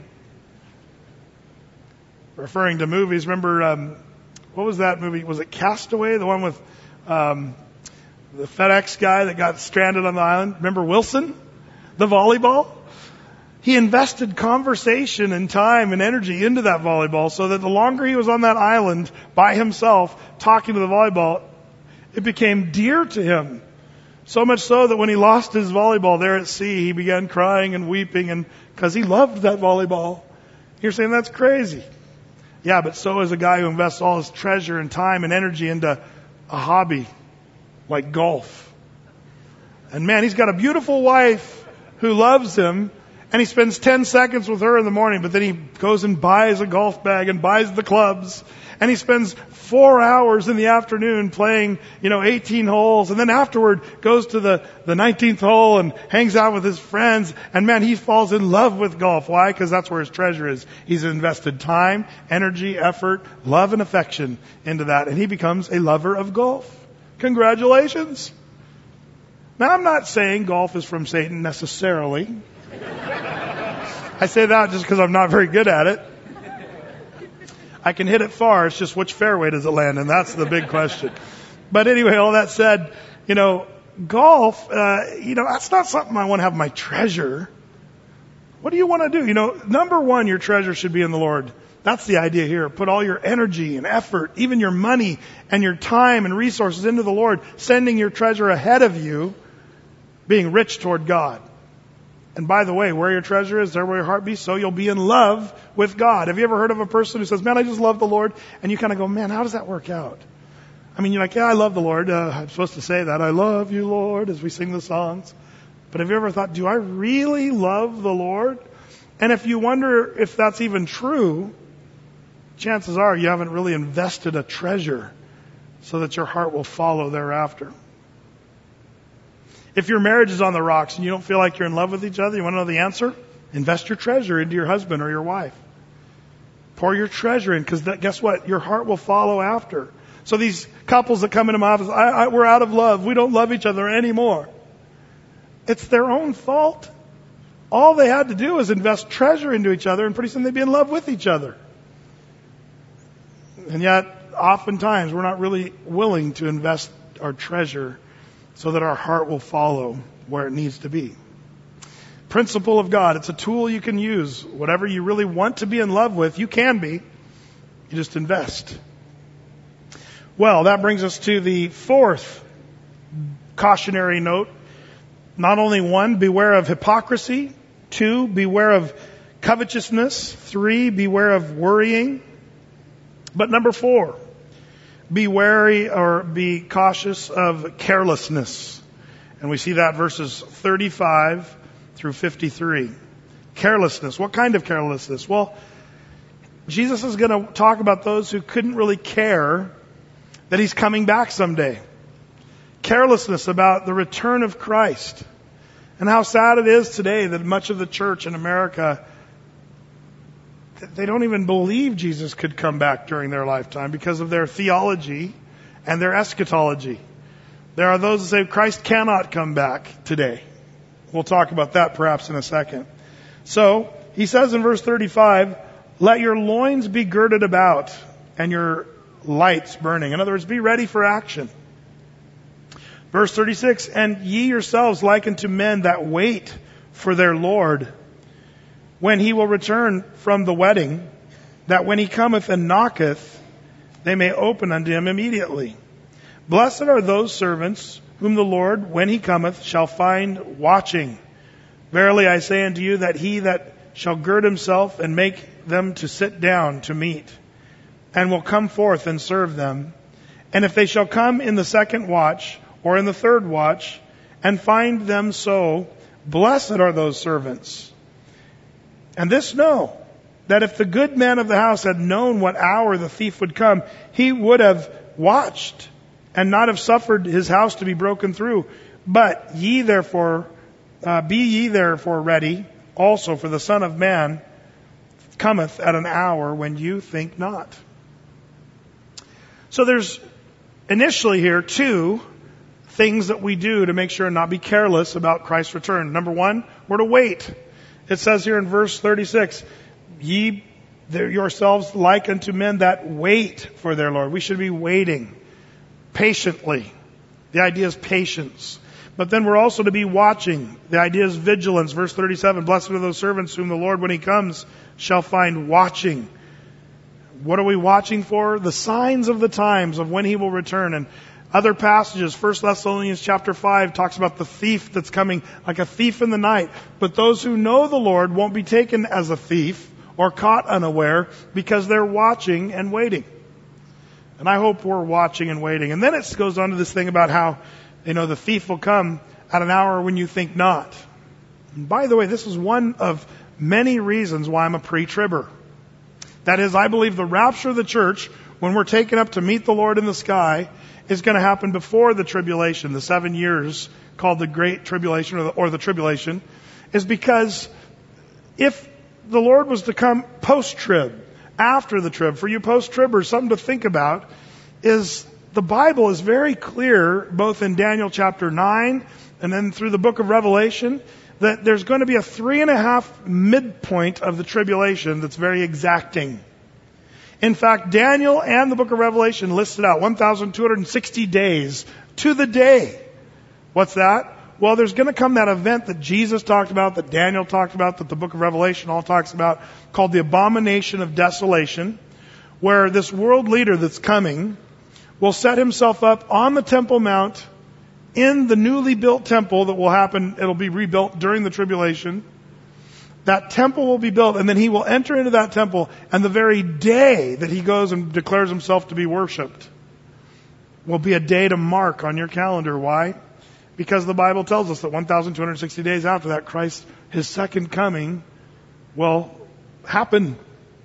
Referring to movies, remember, um, what was that movie? Was it Castaway? The one with um, the FedEx guy that got stranded on the island? Remember Wilson? The volleyball? He invested conversation and time and energy into that volleyball so that the longer he was on that island by himself talking to the volleyball, it became dear to him. So much so that when he lost his volleyball there at sea, he began crying and weeping, and because he loved that volleyball. You're saying that's crazy. Yeah, but so is a guy who invests all his treasure and time and energy into a hobby like golf. And man, he's got a beautiful wife who loves him, and he spends ten seconds with her in the morning, but then he goes and buys a golf bag and buys the clubs, and he spends four hours in the afternoon playing, you know, eighteen holes, and then afterward goes to the, the nineteenth hole and hangs out with his friends, and man, he falls in love with golf. Why? Because that's where his treasure is. He's invested time, energy, effort, love, and affection into that, and he becomes a lover of golf. Congratulations. Now, I'm not saying golf is from Satan necessarily. I say that just because I'm not very good at it. I can hit it far. It's just which fairway does it land? And that's the big question. But anyway, all that said, you know, golf, uh, you know, that's not something I want to have my treasure. What do you want to do? You know, number one, your treasure should be in the Lord. That's the idea here. Put all your energy and effort, even your money and your time and resources into the Lord, sending your treasure ahead of you, being rich toward God. And by the way, where your treasure is, there will your heart be, so you'll be in love with God. Have you ever heard of a person who says, man, I just love the Lord? And you kind of go, man, how does that work out? I mean, you're like, yeah, I love the Lord. Uh, I'm supposed to say that. I love you, Lord, as we sing the songs. But have you ever thought, do I really love the Lord? And if you wonder if that's even true, chances are you haven't really invested a treasure so that your heart will follow thereafter. If your marriage is on the rocks and you don't feel like you're in love with each other, you want to know the answer? Invest your treasure into your husband or your wife. Pour your treasure in, because guess what? Your heart will follow after. So these couples that come into my office, I, I, we're out of love. We don't love each other anymore. It's their own fault. All they had to do was invest treasure into each other, and pretty soon they'd be in love with each other. And yet, oftentimes, we're not really willing to invest our treasure so that our heart will follow where it needs to be. Principle of God. It's a tool you can use. Whatever you really want to be in love with, you can be. You just invest. Well, that brings us to the fourth cautionary note. Not only one, beware of hypocrisy. Two, beware of covetousness. Three, beware of worrying. But number four, be wary or be cautious of carelessness. And we see that verses thirty-five through fifty-three. Carelessness. What kind of carelessness? Well, Jesus is going to talk about those who couldn't really care that he's coming back someday. Carelessness about the return of Christ. And how sad it is today that much of the church in America, they don't even believe Jesus could come back during their lifetime because of their theology and their eschatology. There are those that say Christ cannot come back today. We'll talk about that perhaps in a second. So, he says in verse thirty-five, let your loins be girded about and your lights burning. In other words, be ready for action. Verse thirty-six, and ye yourselves like unto men that wait for their Lord, when he will return from the wedding, that when he cometh and knocketh, they may open unto him immediately. Blessed are those servants whom the Lord, when he cometh, shall find watching. Verily I say unto you that he that shall gird himself and make them to sit down to meat, and will come forth and serve them. And if they shall come in the second watch, or in the third watch, and find them so, blessed are those servants. And this know, that if the good man of the house had known what hour the thief would come, he would have watched, and not have suffered his house to be broken through. But ye therefore, uh, be ye therefore ready, also for the Son of Man cometh at an hour when you think not. So there's initially here two things that we do to make sure and not be careless about Christ's return. Number one, we're to wait. It says here in verse thirty-six, ye yourselves like unto men that wait for their Lord. We should be waiting patiently. The idea is patience. But then we're also to be watching. The idea is vigilance. Verse thirty-seven, blessed are those servants whom the Lord, when he comes, shall find watching. What are we watching for? The signs of the times of when he will return. And other passages, First Thessalonians chapter five talks about the thief that's coming like a thief in the night. But those who know the Lord won't be taken as a thief or caught unaware because they're watching and waiting. And I hope we're watching and waiting. And then it goes on to this thing about how, you know, the thief will come at an hour when you think not. And by the way, this is one of many reasons why I'm a pre-tribber. That is, I believe the rapture of the church, when we're taken up to meet the Lord in the sky, is going to happen before the tribulation, the seven years called the Great Tribulation or the, or the Tribulation, is because if the Lord was to come post-trib, after the trib, for you post-tribbers, something to think about is the Bible is very clear, both in Daniel chapter nine and then through the book of Revelation, that there's going to be a three and a half midpoint of the tribulation that's very exacting. In fact, Daniel and the book of Revelation listed out one thousand two hundred sixty days to the day. What's that? Well, there's going to come that event that Jesus talked about, that Daniel talked about, that the book of Revelation all talks about, called the abomination of desolation, where this world leader that's coming will set himself up on the Temple Mount in the newly built temple that will happen. It'll be rebuilt during the tribulation. That temple will be built, and then he will enter into that temple, and the very day that he goes and declares himself to be worshipped will be a day to mark on your calendar. Why? Because the Bible tells us that one thousand two hundred sixty days after that, Christ, his second coming, will happen.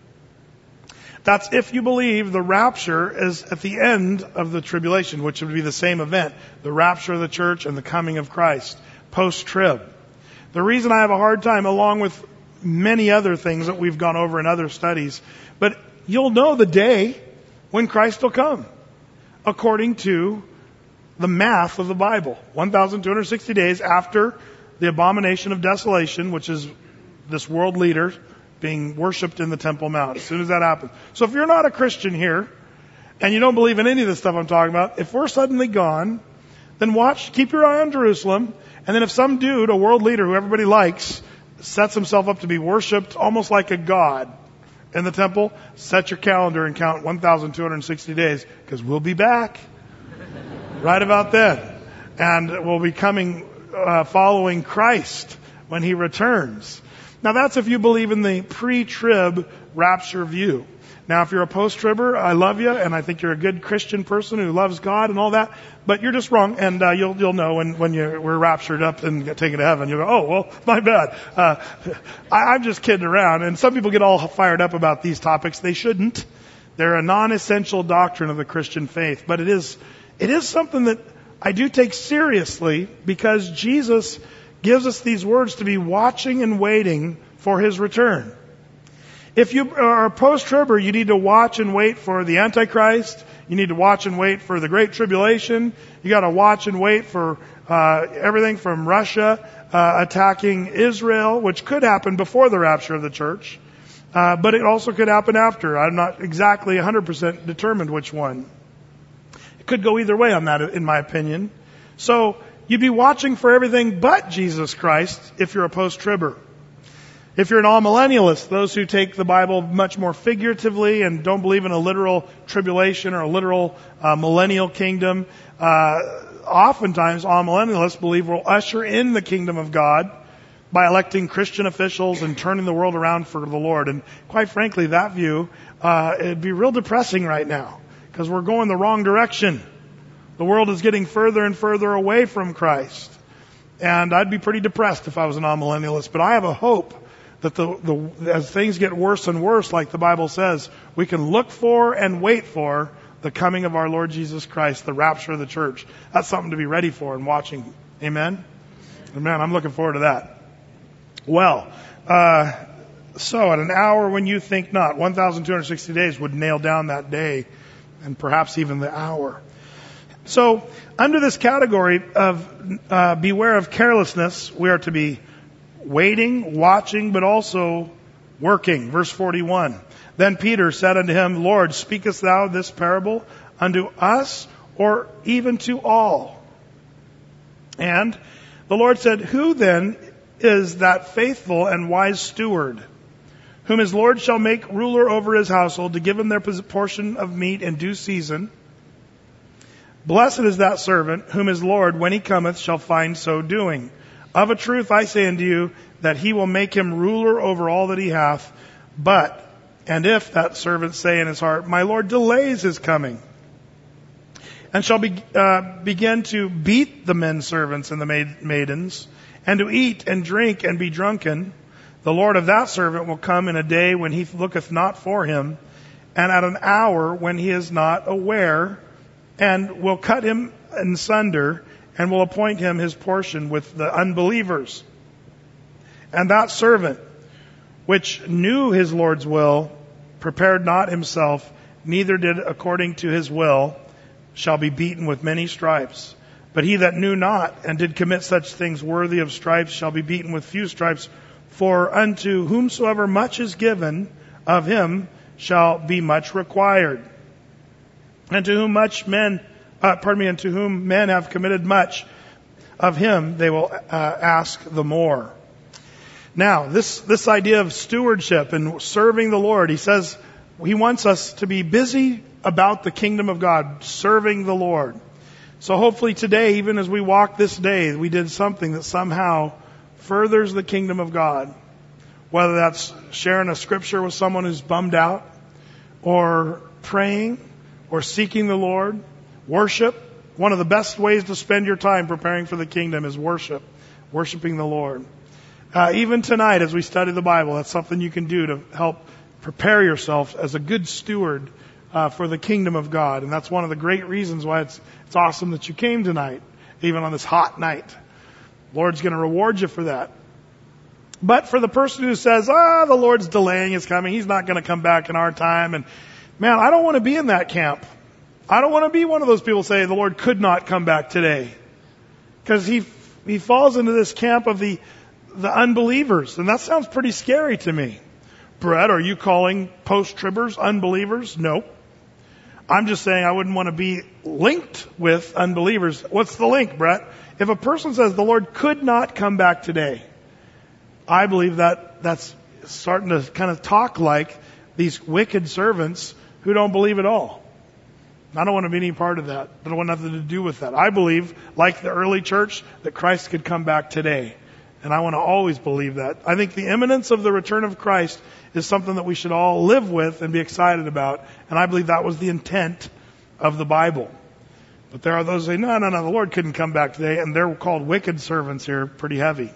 That's if you believe the rapture is at the end of the tribulation, which would be the same event, the rapture of the church and the coming of Christ, post-trib. The reason I have a hard time, along with many other things that we've gone over in other studies, but you'll know the day when Christ will come, according to the math of the Bible. one thousand two hundred sixty days after the abomination of desolation, which is this world leader being worshipped in the Temple Mount, as soon as that happens. So if you're not a Christian here, and you don't believe in any of this stuff I'm talking about, if we're suddenly gone, then watch, keep your eye on Jerusalem, and then if some dude, a world leader who everybody likes, sets himself up to be worshipped almost like a god in the temple, set your calendar and count one thousand two hundred sixty days, because we'll be back right about then. And we'll be coming, uh, following Christ when he returns. Now that's if you believe in the pre-trib rapture view. Now, if you're a post-tribber, I love you, and I think you're a good Christian person who loves God and all that, but you're just wrong, and uh, you'll you'll know when when you we're raptured up and get taken to heaven. You'll go, oh, well, my bad. Uh, I, I'm just kidding around, and some people get all fired up about these topics. They shouldn't. They're a non-essential doctrine of the Christian faith, but it is it is something that I do take seriously because Jesus gives us these words to be watching and waiting for His return. If you are a post-tribber, you need to watch and wait for the Antichrist. You need to watch and wait for the Great Tribulation. You got to watch and wait for uh, everything from Russia uh, attacking Israel, which could happen before the rapture of the church, uh, but it also could happen after. I'm not exactly one hundred percent determined which one. It could go either way on that, in my opinion. So you'd be watching for everything but Jesus Christ if you're a post-tribber. If you're an all-millennialist, those who take the Bible much more figuratively and don't believe in a literal tribulation or a literal uh, millennial kingdom, uh, oftentimes all-millennialists believe we'll usher in the kingdom of God by electing Christian officials and turning the world around for the Lord. And quite frankly, that view, uh, it'd be real depressing right now because we're going the wrong direction. The world is getting further and further away from Christ. And I'd be pretty depressed if I was an all-millennialist, but I have a hope that the, the, as things get worse and worse, like the Bible says, we can look for and wait for the coming of our Lord Jesus Christ, the rapture of the church. That's something to be ready for and watching. Amen? Amen. I'm looking forward to that. Well, uh, so at an hour when you think not, one thousand two hundred sixty days would nail down that day and perhaps even the hour. So under this category of uh, beware of carelessness, we are to be waiting, watching, but also working. Verse forty-one. Then Peter said unto him, Lord, speakest thou this parable unto us or even to all? And the Lord said, Who then is that faithful and wise steward, whom his Lord shall make ruler over his household, to give them their portion of meat in due season? Blessed is that servant whom his Lord, when he cometh, shall find so doing. Of a truth I say unto you, that he will make him ruler over all that he hath. But, and if that servant say in his heart, My Lord delays his coming, and shall be, uh, begin to beat the men servants and the maid, maidens, and to eat and drink and be drunken, the Lord of that servant will come in a day when he looketh not for him, and at an hour when he is not aware, and will cut him in sunder, and will appoint him his portion with the unbelievers. And that servant, which knew his Lord's will, prepared not himself, neither did according to his will, shall be beaten with many stripes. But he that knew not, and did commit such things worthy of stripes, shall be beaten with few stripes. For unto whomsoever much is given, of him shall be much required. And to whom much men, uh, pardon me, and to whom men have committed much, of him they will uh, ask the more. Now, this, this idea of stewardship and serving the Lord, he says he wants us to be busy about the kingdom of God, serving the Lord. So hopefully today, even as we walk this day, we did something that somehow furthers the kingdom of God. Whether that's sharing a scripture with someone who's bummed out, or praying, or seeking the Lord, worship. One of the best ways to spend your time preparing for the kingdom is worship, worshiping the Lord. Uh, even tonight, as we study the Bible, that's something you can do to help prepare yourself as a good steward uh, for the kingdom of God. And that's one of the great reasons why it's it's awesome that you came tonight, even on this hot night. Lord's going to reward you for that. But for the person who says, ah, the Lord's delaying his coming, he's not going to come back in our time, and man, I don't want to be in that camp. I don't want to be one of those people say the Lord could not come back today. Because he he falls into this camp of the the unbelievers. And that sounds pretty scary to me. Brett, are you calling post-tribbers unbelievers? No. I'm just saying I wouldn't want to be linked with unbelievers. What's the link, Brett? If a person says the Lord could not come back today, I believe that that's starting to kind of talk like these wicked servants who don't believe at all. I don't want to be any part of that. I don't want nothing to do with that. I believe, like the early church, that Christ could come back today. And I want to always believe that. I think the imminence of the return of Christ is something that we should all live with and be excited about. And I believe that was the intent of the Bible. But there are those who say, no, no, no, the Lord couldn't come back today. And they're called wicked servants here, pretty heavy.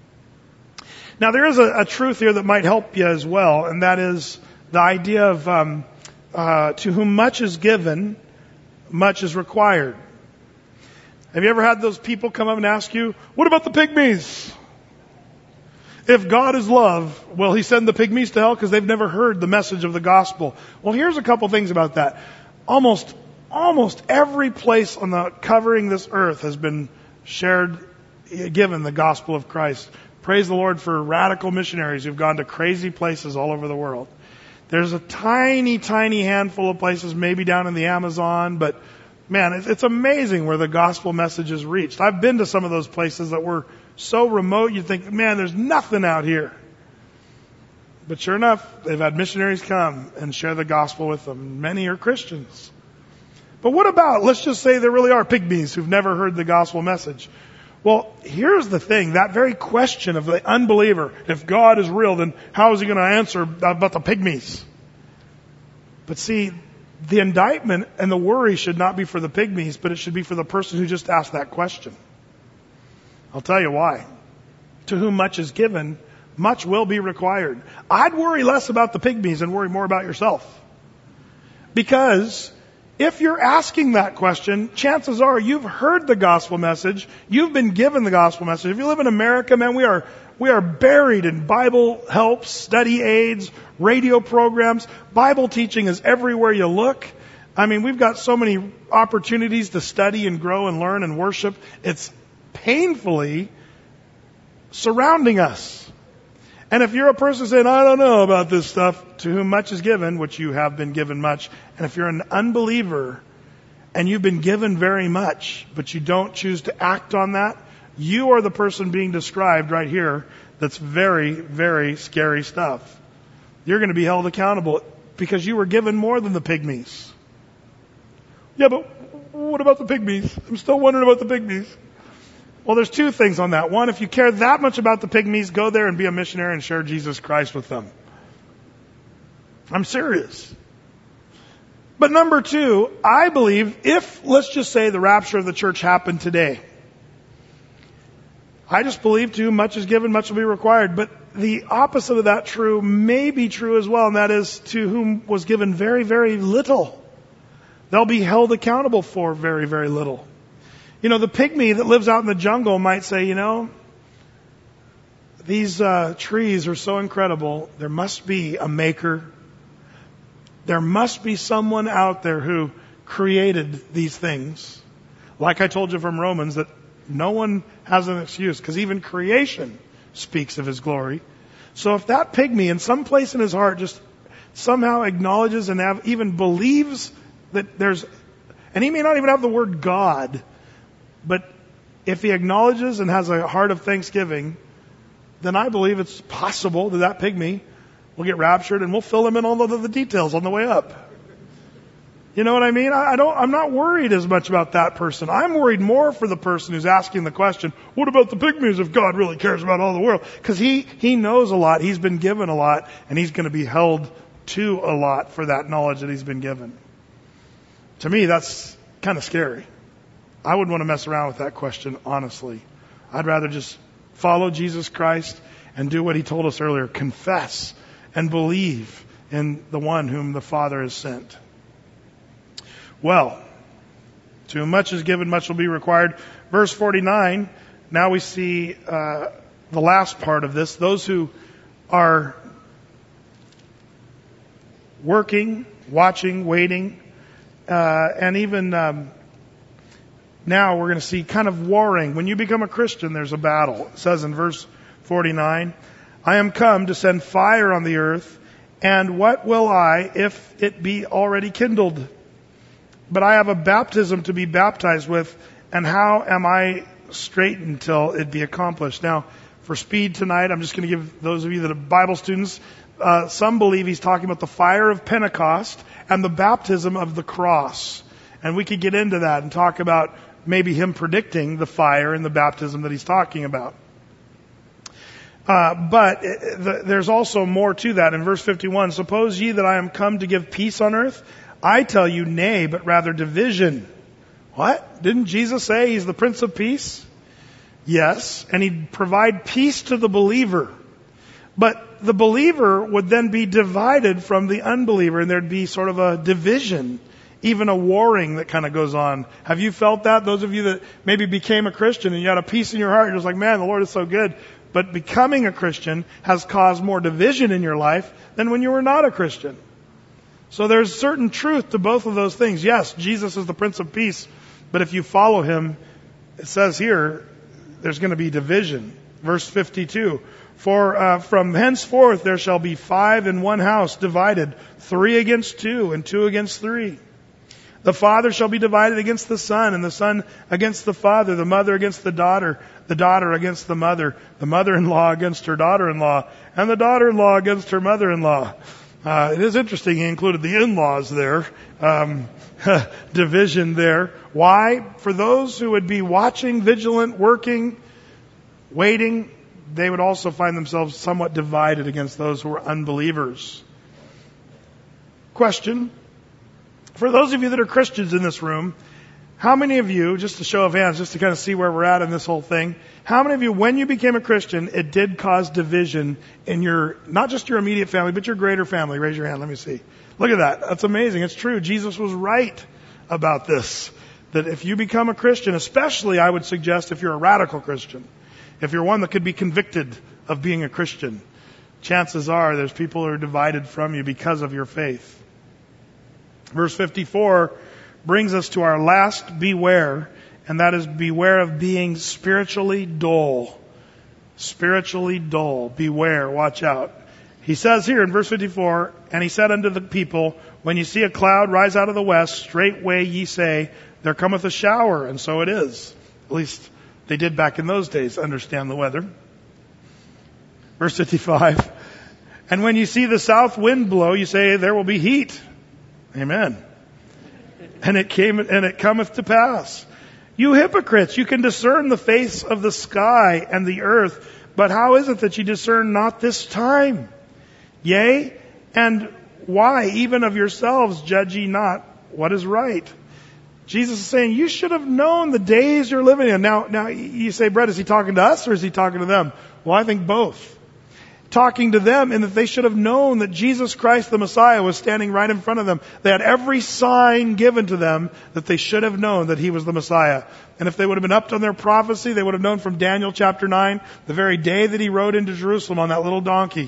Now, there is a, a truth here that might help you as well. And that is the idea of um, uh, to whom much is given, much is required. Have you ever had those people come up and ask you, what about the pygmies? If God is love, will He send the pygmies to hell because they've never heard the message of the gospel? Well, here's a couple things about that. Almost, almost every place on the covering this earth has been shared, given the gospel of Christ. Praise the Lord for radical missionaries who've gone to crazy places all over the world. There's a tiny, tiny handful of places, maybe down in the Amazon, but man, it's, it's amazing where the gospel message is reached. I've been to some of those places that were so remote, you think, man, there's nothing out here. But sure enough, they've had missionaries come and share the gospel with them. Many are Christians. But what about, let's just say there really are pygmies who've never heard the gospel message. Well, here's the thing, that very question of the unbeliever, if God is real, then how is He going to answer about the pygmies? But see, the indictment and the worry should not be for the pygmies, but it should be for the person who just asked that question. I'll tell you why. To whom much is given, much will be required. I'd worry less about the pygmies and worry more about yourself. Because if you're asking that question, chances are you've heard the gospel message. You've been given the gospel message. If you live in America, man, we are we are buried in Bible helps, study aids, radio programs. Bible teaching is everywhere you look. I mean, we've got so many opportunities to study and grow and learn and worship. It's painfully surrounding us. And if you're a person saying, I don't know about this stuff, to whom much is given, which you have been given much, and if you're an unbeliever and you've been given very much, but you don't choose to act on that, you are the person being described right here that's very, very scary stuff. You're going to be held accountable because you were given more than the pygmies. Yeah, but what about the pygmies? I'm still wondering about the pygmies. Well, there's two things on that. One, if you care that much about the pygmies, go there and be a missionary and share Jesus Christ with them. I'm serious. But number two, I believe if, let's just say, the rapture of the church happened today, I just believe to whom much is given, much will be required. But the opposite of that true may be true as well, and that is to whom was given very, very little, they'll be held accountable for very, very little. You know, the pygmy that lives out in the jungle might say, you know, these uh, trees are so incredible. There must be a maker. There must be someone out there who created these things. Like I told you from Romans, that no one has an excuse, because even creation speaks of His glory. So if that pygmy in some place in his heart just somehow acknowledges and have, even believes that there's, and he may not even have the word God, but if he acknowledges and has a heart of thanksgiving, then I believe it's possible that that pygmy will get raptured, and we'll fill him in all of the details on the way up. You know what I mean? I don't, I'm not worried as much about that person. I'm worried more for the person who's asking the question, what about the pygmies if God really cares about all the world? Because he, he knows a lot, he's been given a lot, and he's going to be held to a lot for that knowledge that he's been given. To me, that's kind of scary. I wouldn't want to mess around with that question, honestly. I'd rather just follow Jesus Christ and do what He told us earlier, confess and believe in the one whom the Father has sent. Well, to whom much is given, much will be required. Verse forty-nine, now we see uh, the last part of this. Those who are working, watching, waiting, uh, and even um, now we're going to see kind of warring. When you become a Christian, there's a battle. It says in verse forty-nine, I am come to send fire on the earth, and what will I if it be already kindled? But I have a baptism to be baptized with, and how am I straitened till it be accomplished? Now, for speed tonight, I'm just going to give those of you that are Bible students, uh, some believe he's talking about the fire of Pentecost and the baptism of the cross. And we could get into that and talk about maybe him predicting the fire and the baptism that he's talking about. Uh, but it, the, there's also more to that. In verse fifty-one, suppose ye that I am come to give peace on earth? I tell you, nay, but rather division. What? Didn't Jesus say he's the Prince of Peace? Yes, and he'd provide peace to the believer. But the believer would then be divided from the unbeliever, and there'd be sort of a division, even a warring that kind of goes on. Have you felt that? Those of you that maybe became a Christian and you had a peace in your heart, you're just like, man, the Lord is so good. But becoming a Christian has caused more division in your life than when you were not a Christian. So there's certain truth to both of those things. Yes, Jesus is the Prince of Peace, but if you follow him, it says here, there's going to be division. Verse fifty-two, for uh, from henceforth there shall be five in one house divided, three against two and two against three. The father shall be divided against the son, and the son against the father, the mother against the daughter, the daughter against the mother, the mother-in-law against her daughter-in-law, and the daughter-in-law against her mother-in-law. Uh, it is interesting he included the in-laws there. Um, division there. Why? For those who would be watching, vigilant, working, waiting, they would also find themselves somewhat divided against those who were unbelievers. Question. For those of you that are Christians in this room, how many of you, just a show of hands, just to kind of see where we're at in this whole thing, how many of you, when you became a Christian, it did cause division in your, not just your immediate family, but your greater family? Raise your hand, let me see. Look at that. That's amazing. It's true. Jesus was right about this. That if you become a Christian, especially I would suggest if you're a radical Christian, if you're one that could be convicted of being a Christian, chances are there's people who are divided from you because of your faith. Verse fifty-four brings us to our last beware, and that is beware of being spiritually dull. Spiritually dull. Beware. Watch out. He says here in verse fifty-four, and he said unto the people, when you see a cloud rise out of the west, straightway ye say, there cometh a shower, and so it is. At least they did back in those days understand the weather. Verse fifty-five, and when you see the south wind blow, you say, there will be heat. Amen. And it came, and it cometh to pass. You hypocrites, you can discern the face of the sky and the earth, but how is it that you discern not this time? Yea, and why, even of yourselves, judge ye not what is right? Jesus is saying, you should have known the days you're living in. Now, now you say, Brett, is he talking to us or is he talking to them? Well, I think both. Talking to them in that they should have known that Jesus Christ the Messiah was standing right in front of them. They had every sign given to them that they should have known that he was the Messiah. And if they would have been up to their prophecy, they would have known from Daniel chapter nine, the very day that he rode into Jerusalem on that little donkey.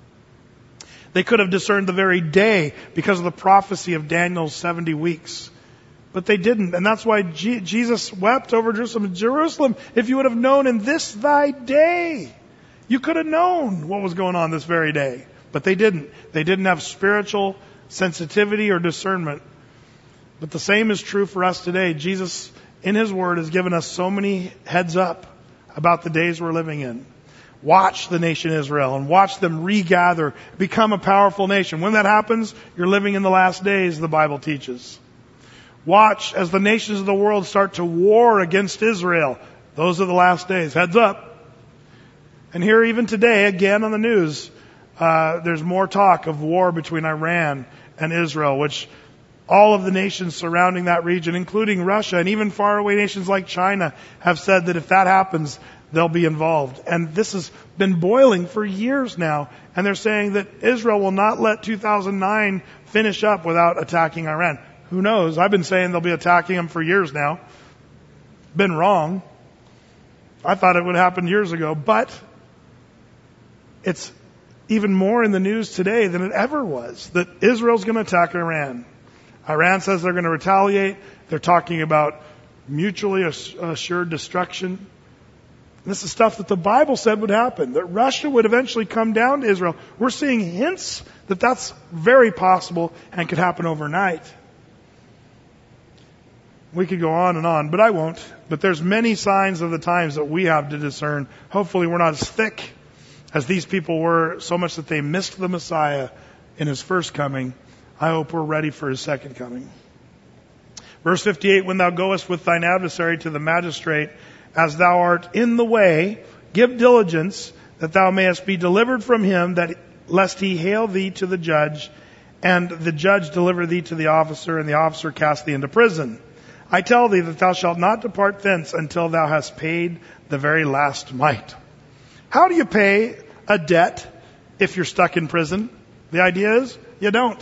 They could have discerned the very day because of the prophecy of Daniel's seventy weeks. But they didn't. And that's why G- Jesus wept over Jerusalem. Jerusalem, if you would have known in this thy day, you could have known what was going on this very day. But they didn't. They didn't have spiritual sensitivity or discernment. But the same is true for us today. Jesus, in his word, has given us so many heads up about the days we're living in. Watch the nation Israel and watch them regather, become a powerful nation. When that happens, you're living in the last days, the Bible teaches. Watch as the nations of the world start to war against Israel. Those are the last days. Heads up. And here even today, again on the news, uh, there's more talk of war between Iran and Israel, which all of the nations surrounding that region, including Russia and even faraway nations like China, have said that if that happens, they'll be involved. And this has been boiling for years now. And they're saying that Israel will not let two thousand nine finish up without attacking Iran. Who knows? I've been saying they'll be attacking them for years now. Been wrong. I thought it would happen years ago, but it's even more in the news today than it ever was that Israel's going to attack Iran. Iran says they're going to retaliate. They're talking about mutually assured destruction. And this is stuff that the Bible said would happen, that Russia would eventually come down to Israel. We're seeing hints that that's very possible and could happen overnight. We could go on and on, but I won't. But there's many signs of the times that we have to discern. Hopefully we're not as thick as these people were, so much that they missed the Messiah in his first coming. I hope we're ready for his second coming. Verse fifty-eight, when thou goest with thine adversary to the magistrate, as thou art in the way, give diligence that thou mayest be delivered from him, that lest he hale thee to the judge, and the judge deliver thee to the officer, and the officer cast thee into prison. I tell thee that thou shalt not depart thence until thou hast paid the very last mite. How do you pay a debt if you're stuck in prison? The idea is, you don't.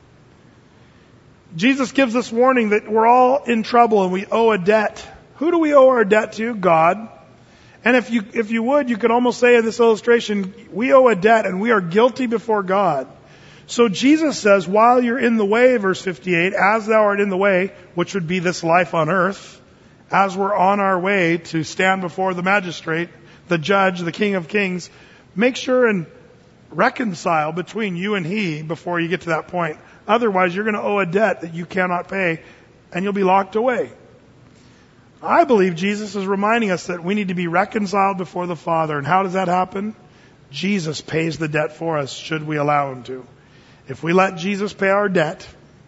Jesus gives this warning that we're all in trouble and we owe a debt. Who do we owe our debt to? God. And if you, if you would, you could almost say in this illustration, we owe a debt and we are guilty before God. So Jesus says, while you're in the way, verse fifty-eight, as thou art in the way, which would be this life on earth, as we're on our way to stand before the magistrate, the judge, the King of Kings, make sure and reconcile between you and he before you get to that point. Otherwise, you're going to owe a debt that you cannot pay and you'll be locked away. I believe Jesus is reminding us that we need to be reconciled before the Father. And how does that happen? Jesus pays the debt for us, should we allow him to. If we let Jesus pay our debt,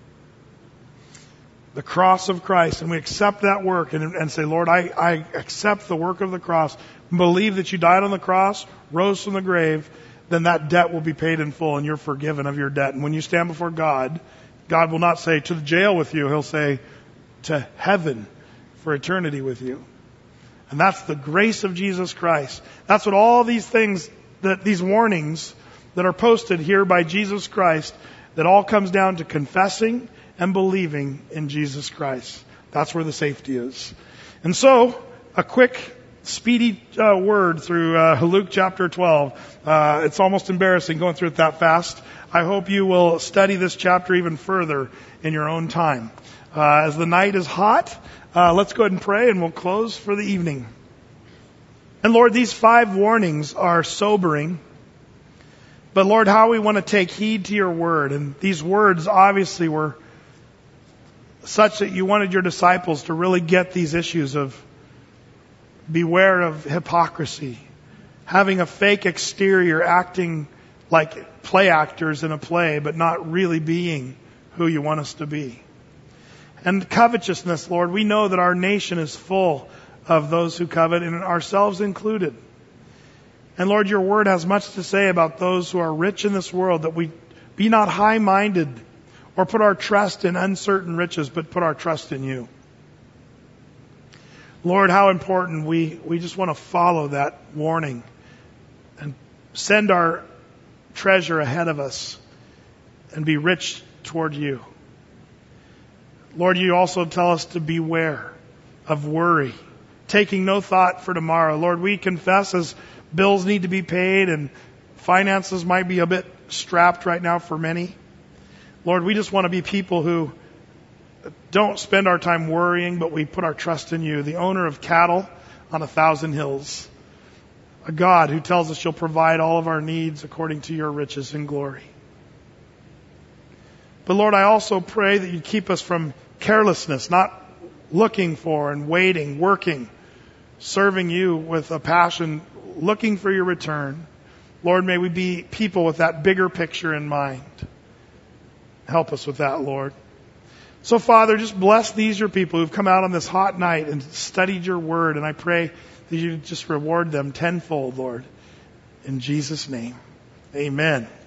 the cross of Christ, and we accept that work and, and say, Lord, I, I accept the work of the cross, believe that you died on the cross, rose from the grave, then that debt will be paid in full and you're forgiven of your debt. And when you stand before God, God will not say to the jail with you, he'll say to heaven for eternity with you. And that's the grace of Jesus Christ. That's what all these things, that these warnings that are posted here by Jesus Christ, that all comes down to confessing and believing in Jesus Christ. That's where the safety is. And so, a quick, speedy uh, word through uh, Luke chapter twelve. Uh, it's almost embarrassing going through it that fast. I hope you will study this chapter even further in your own time. Uh, as the night is hot, uh, let's go ahead and pray and we'll close for the evening. And Lord, these five warnings are sobering. But Lord, how we want to take heed to your word. And these words obviously were such that you wanted your disciples to really get these issues of beware of hypocrisy, having a fake exterior, acting like play actors in a play, but not really being who you want us to be. And covetousness, Lord, we know that our nation is full of those who covet, and ourselves included. And Lord, your word has much to say about those who are rich in this world, that we be not high-minded or put our trust in uncertain riches, but put our trust in you. Lord, how important we, we just want to follow that warning and send our treasure ahead of us and be rich toward you. Lord, you also tell us to beware of worry, taking no thought for tomorrow. Lord, we confess as bills need to be paid and finances might be a bit strapped right now for many. Lord, we just want to be people who don't spend our time worrying, but we put our trust in you, the owner of cattle on a thousand hills, a God who tells us you'll provide all of our needs according to your riches and glory. But Lord, I also pray that you keep us from carelessness, not looking for and waiting, working, serving you with a passion, looking for your return. Lord, may we be people with that bigger picture in mind. Help us with that, Lord. So, Father, just bless these, your people who've come out on this hot night and studied your word. And I pray that you just reward them tenfold, Lord. In Jesus' name, amen.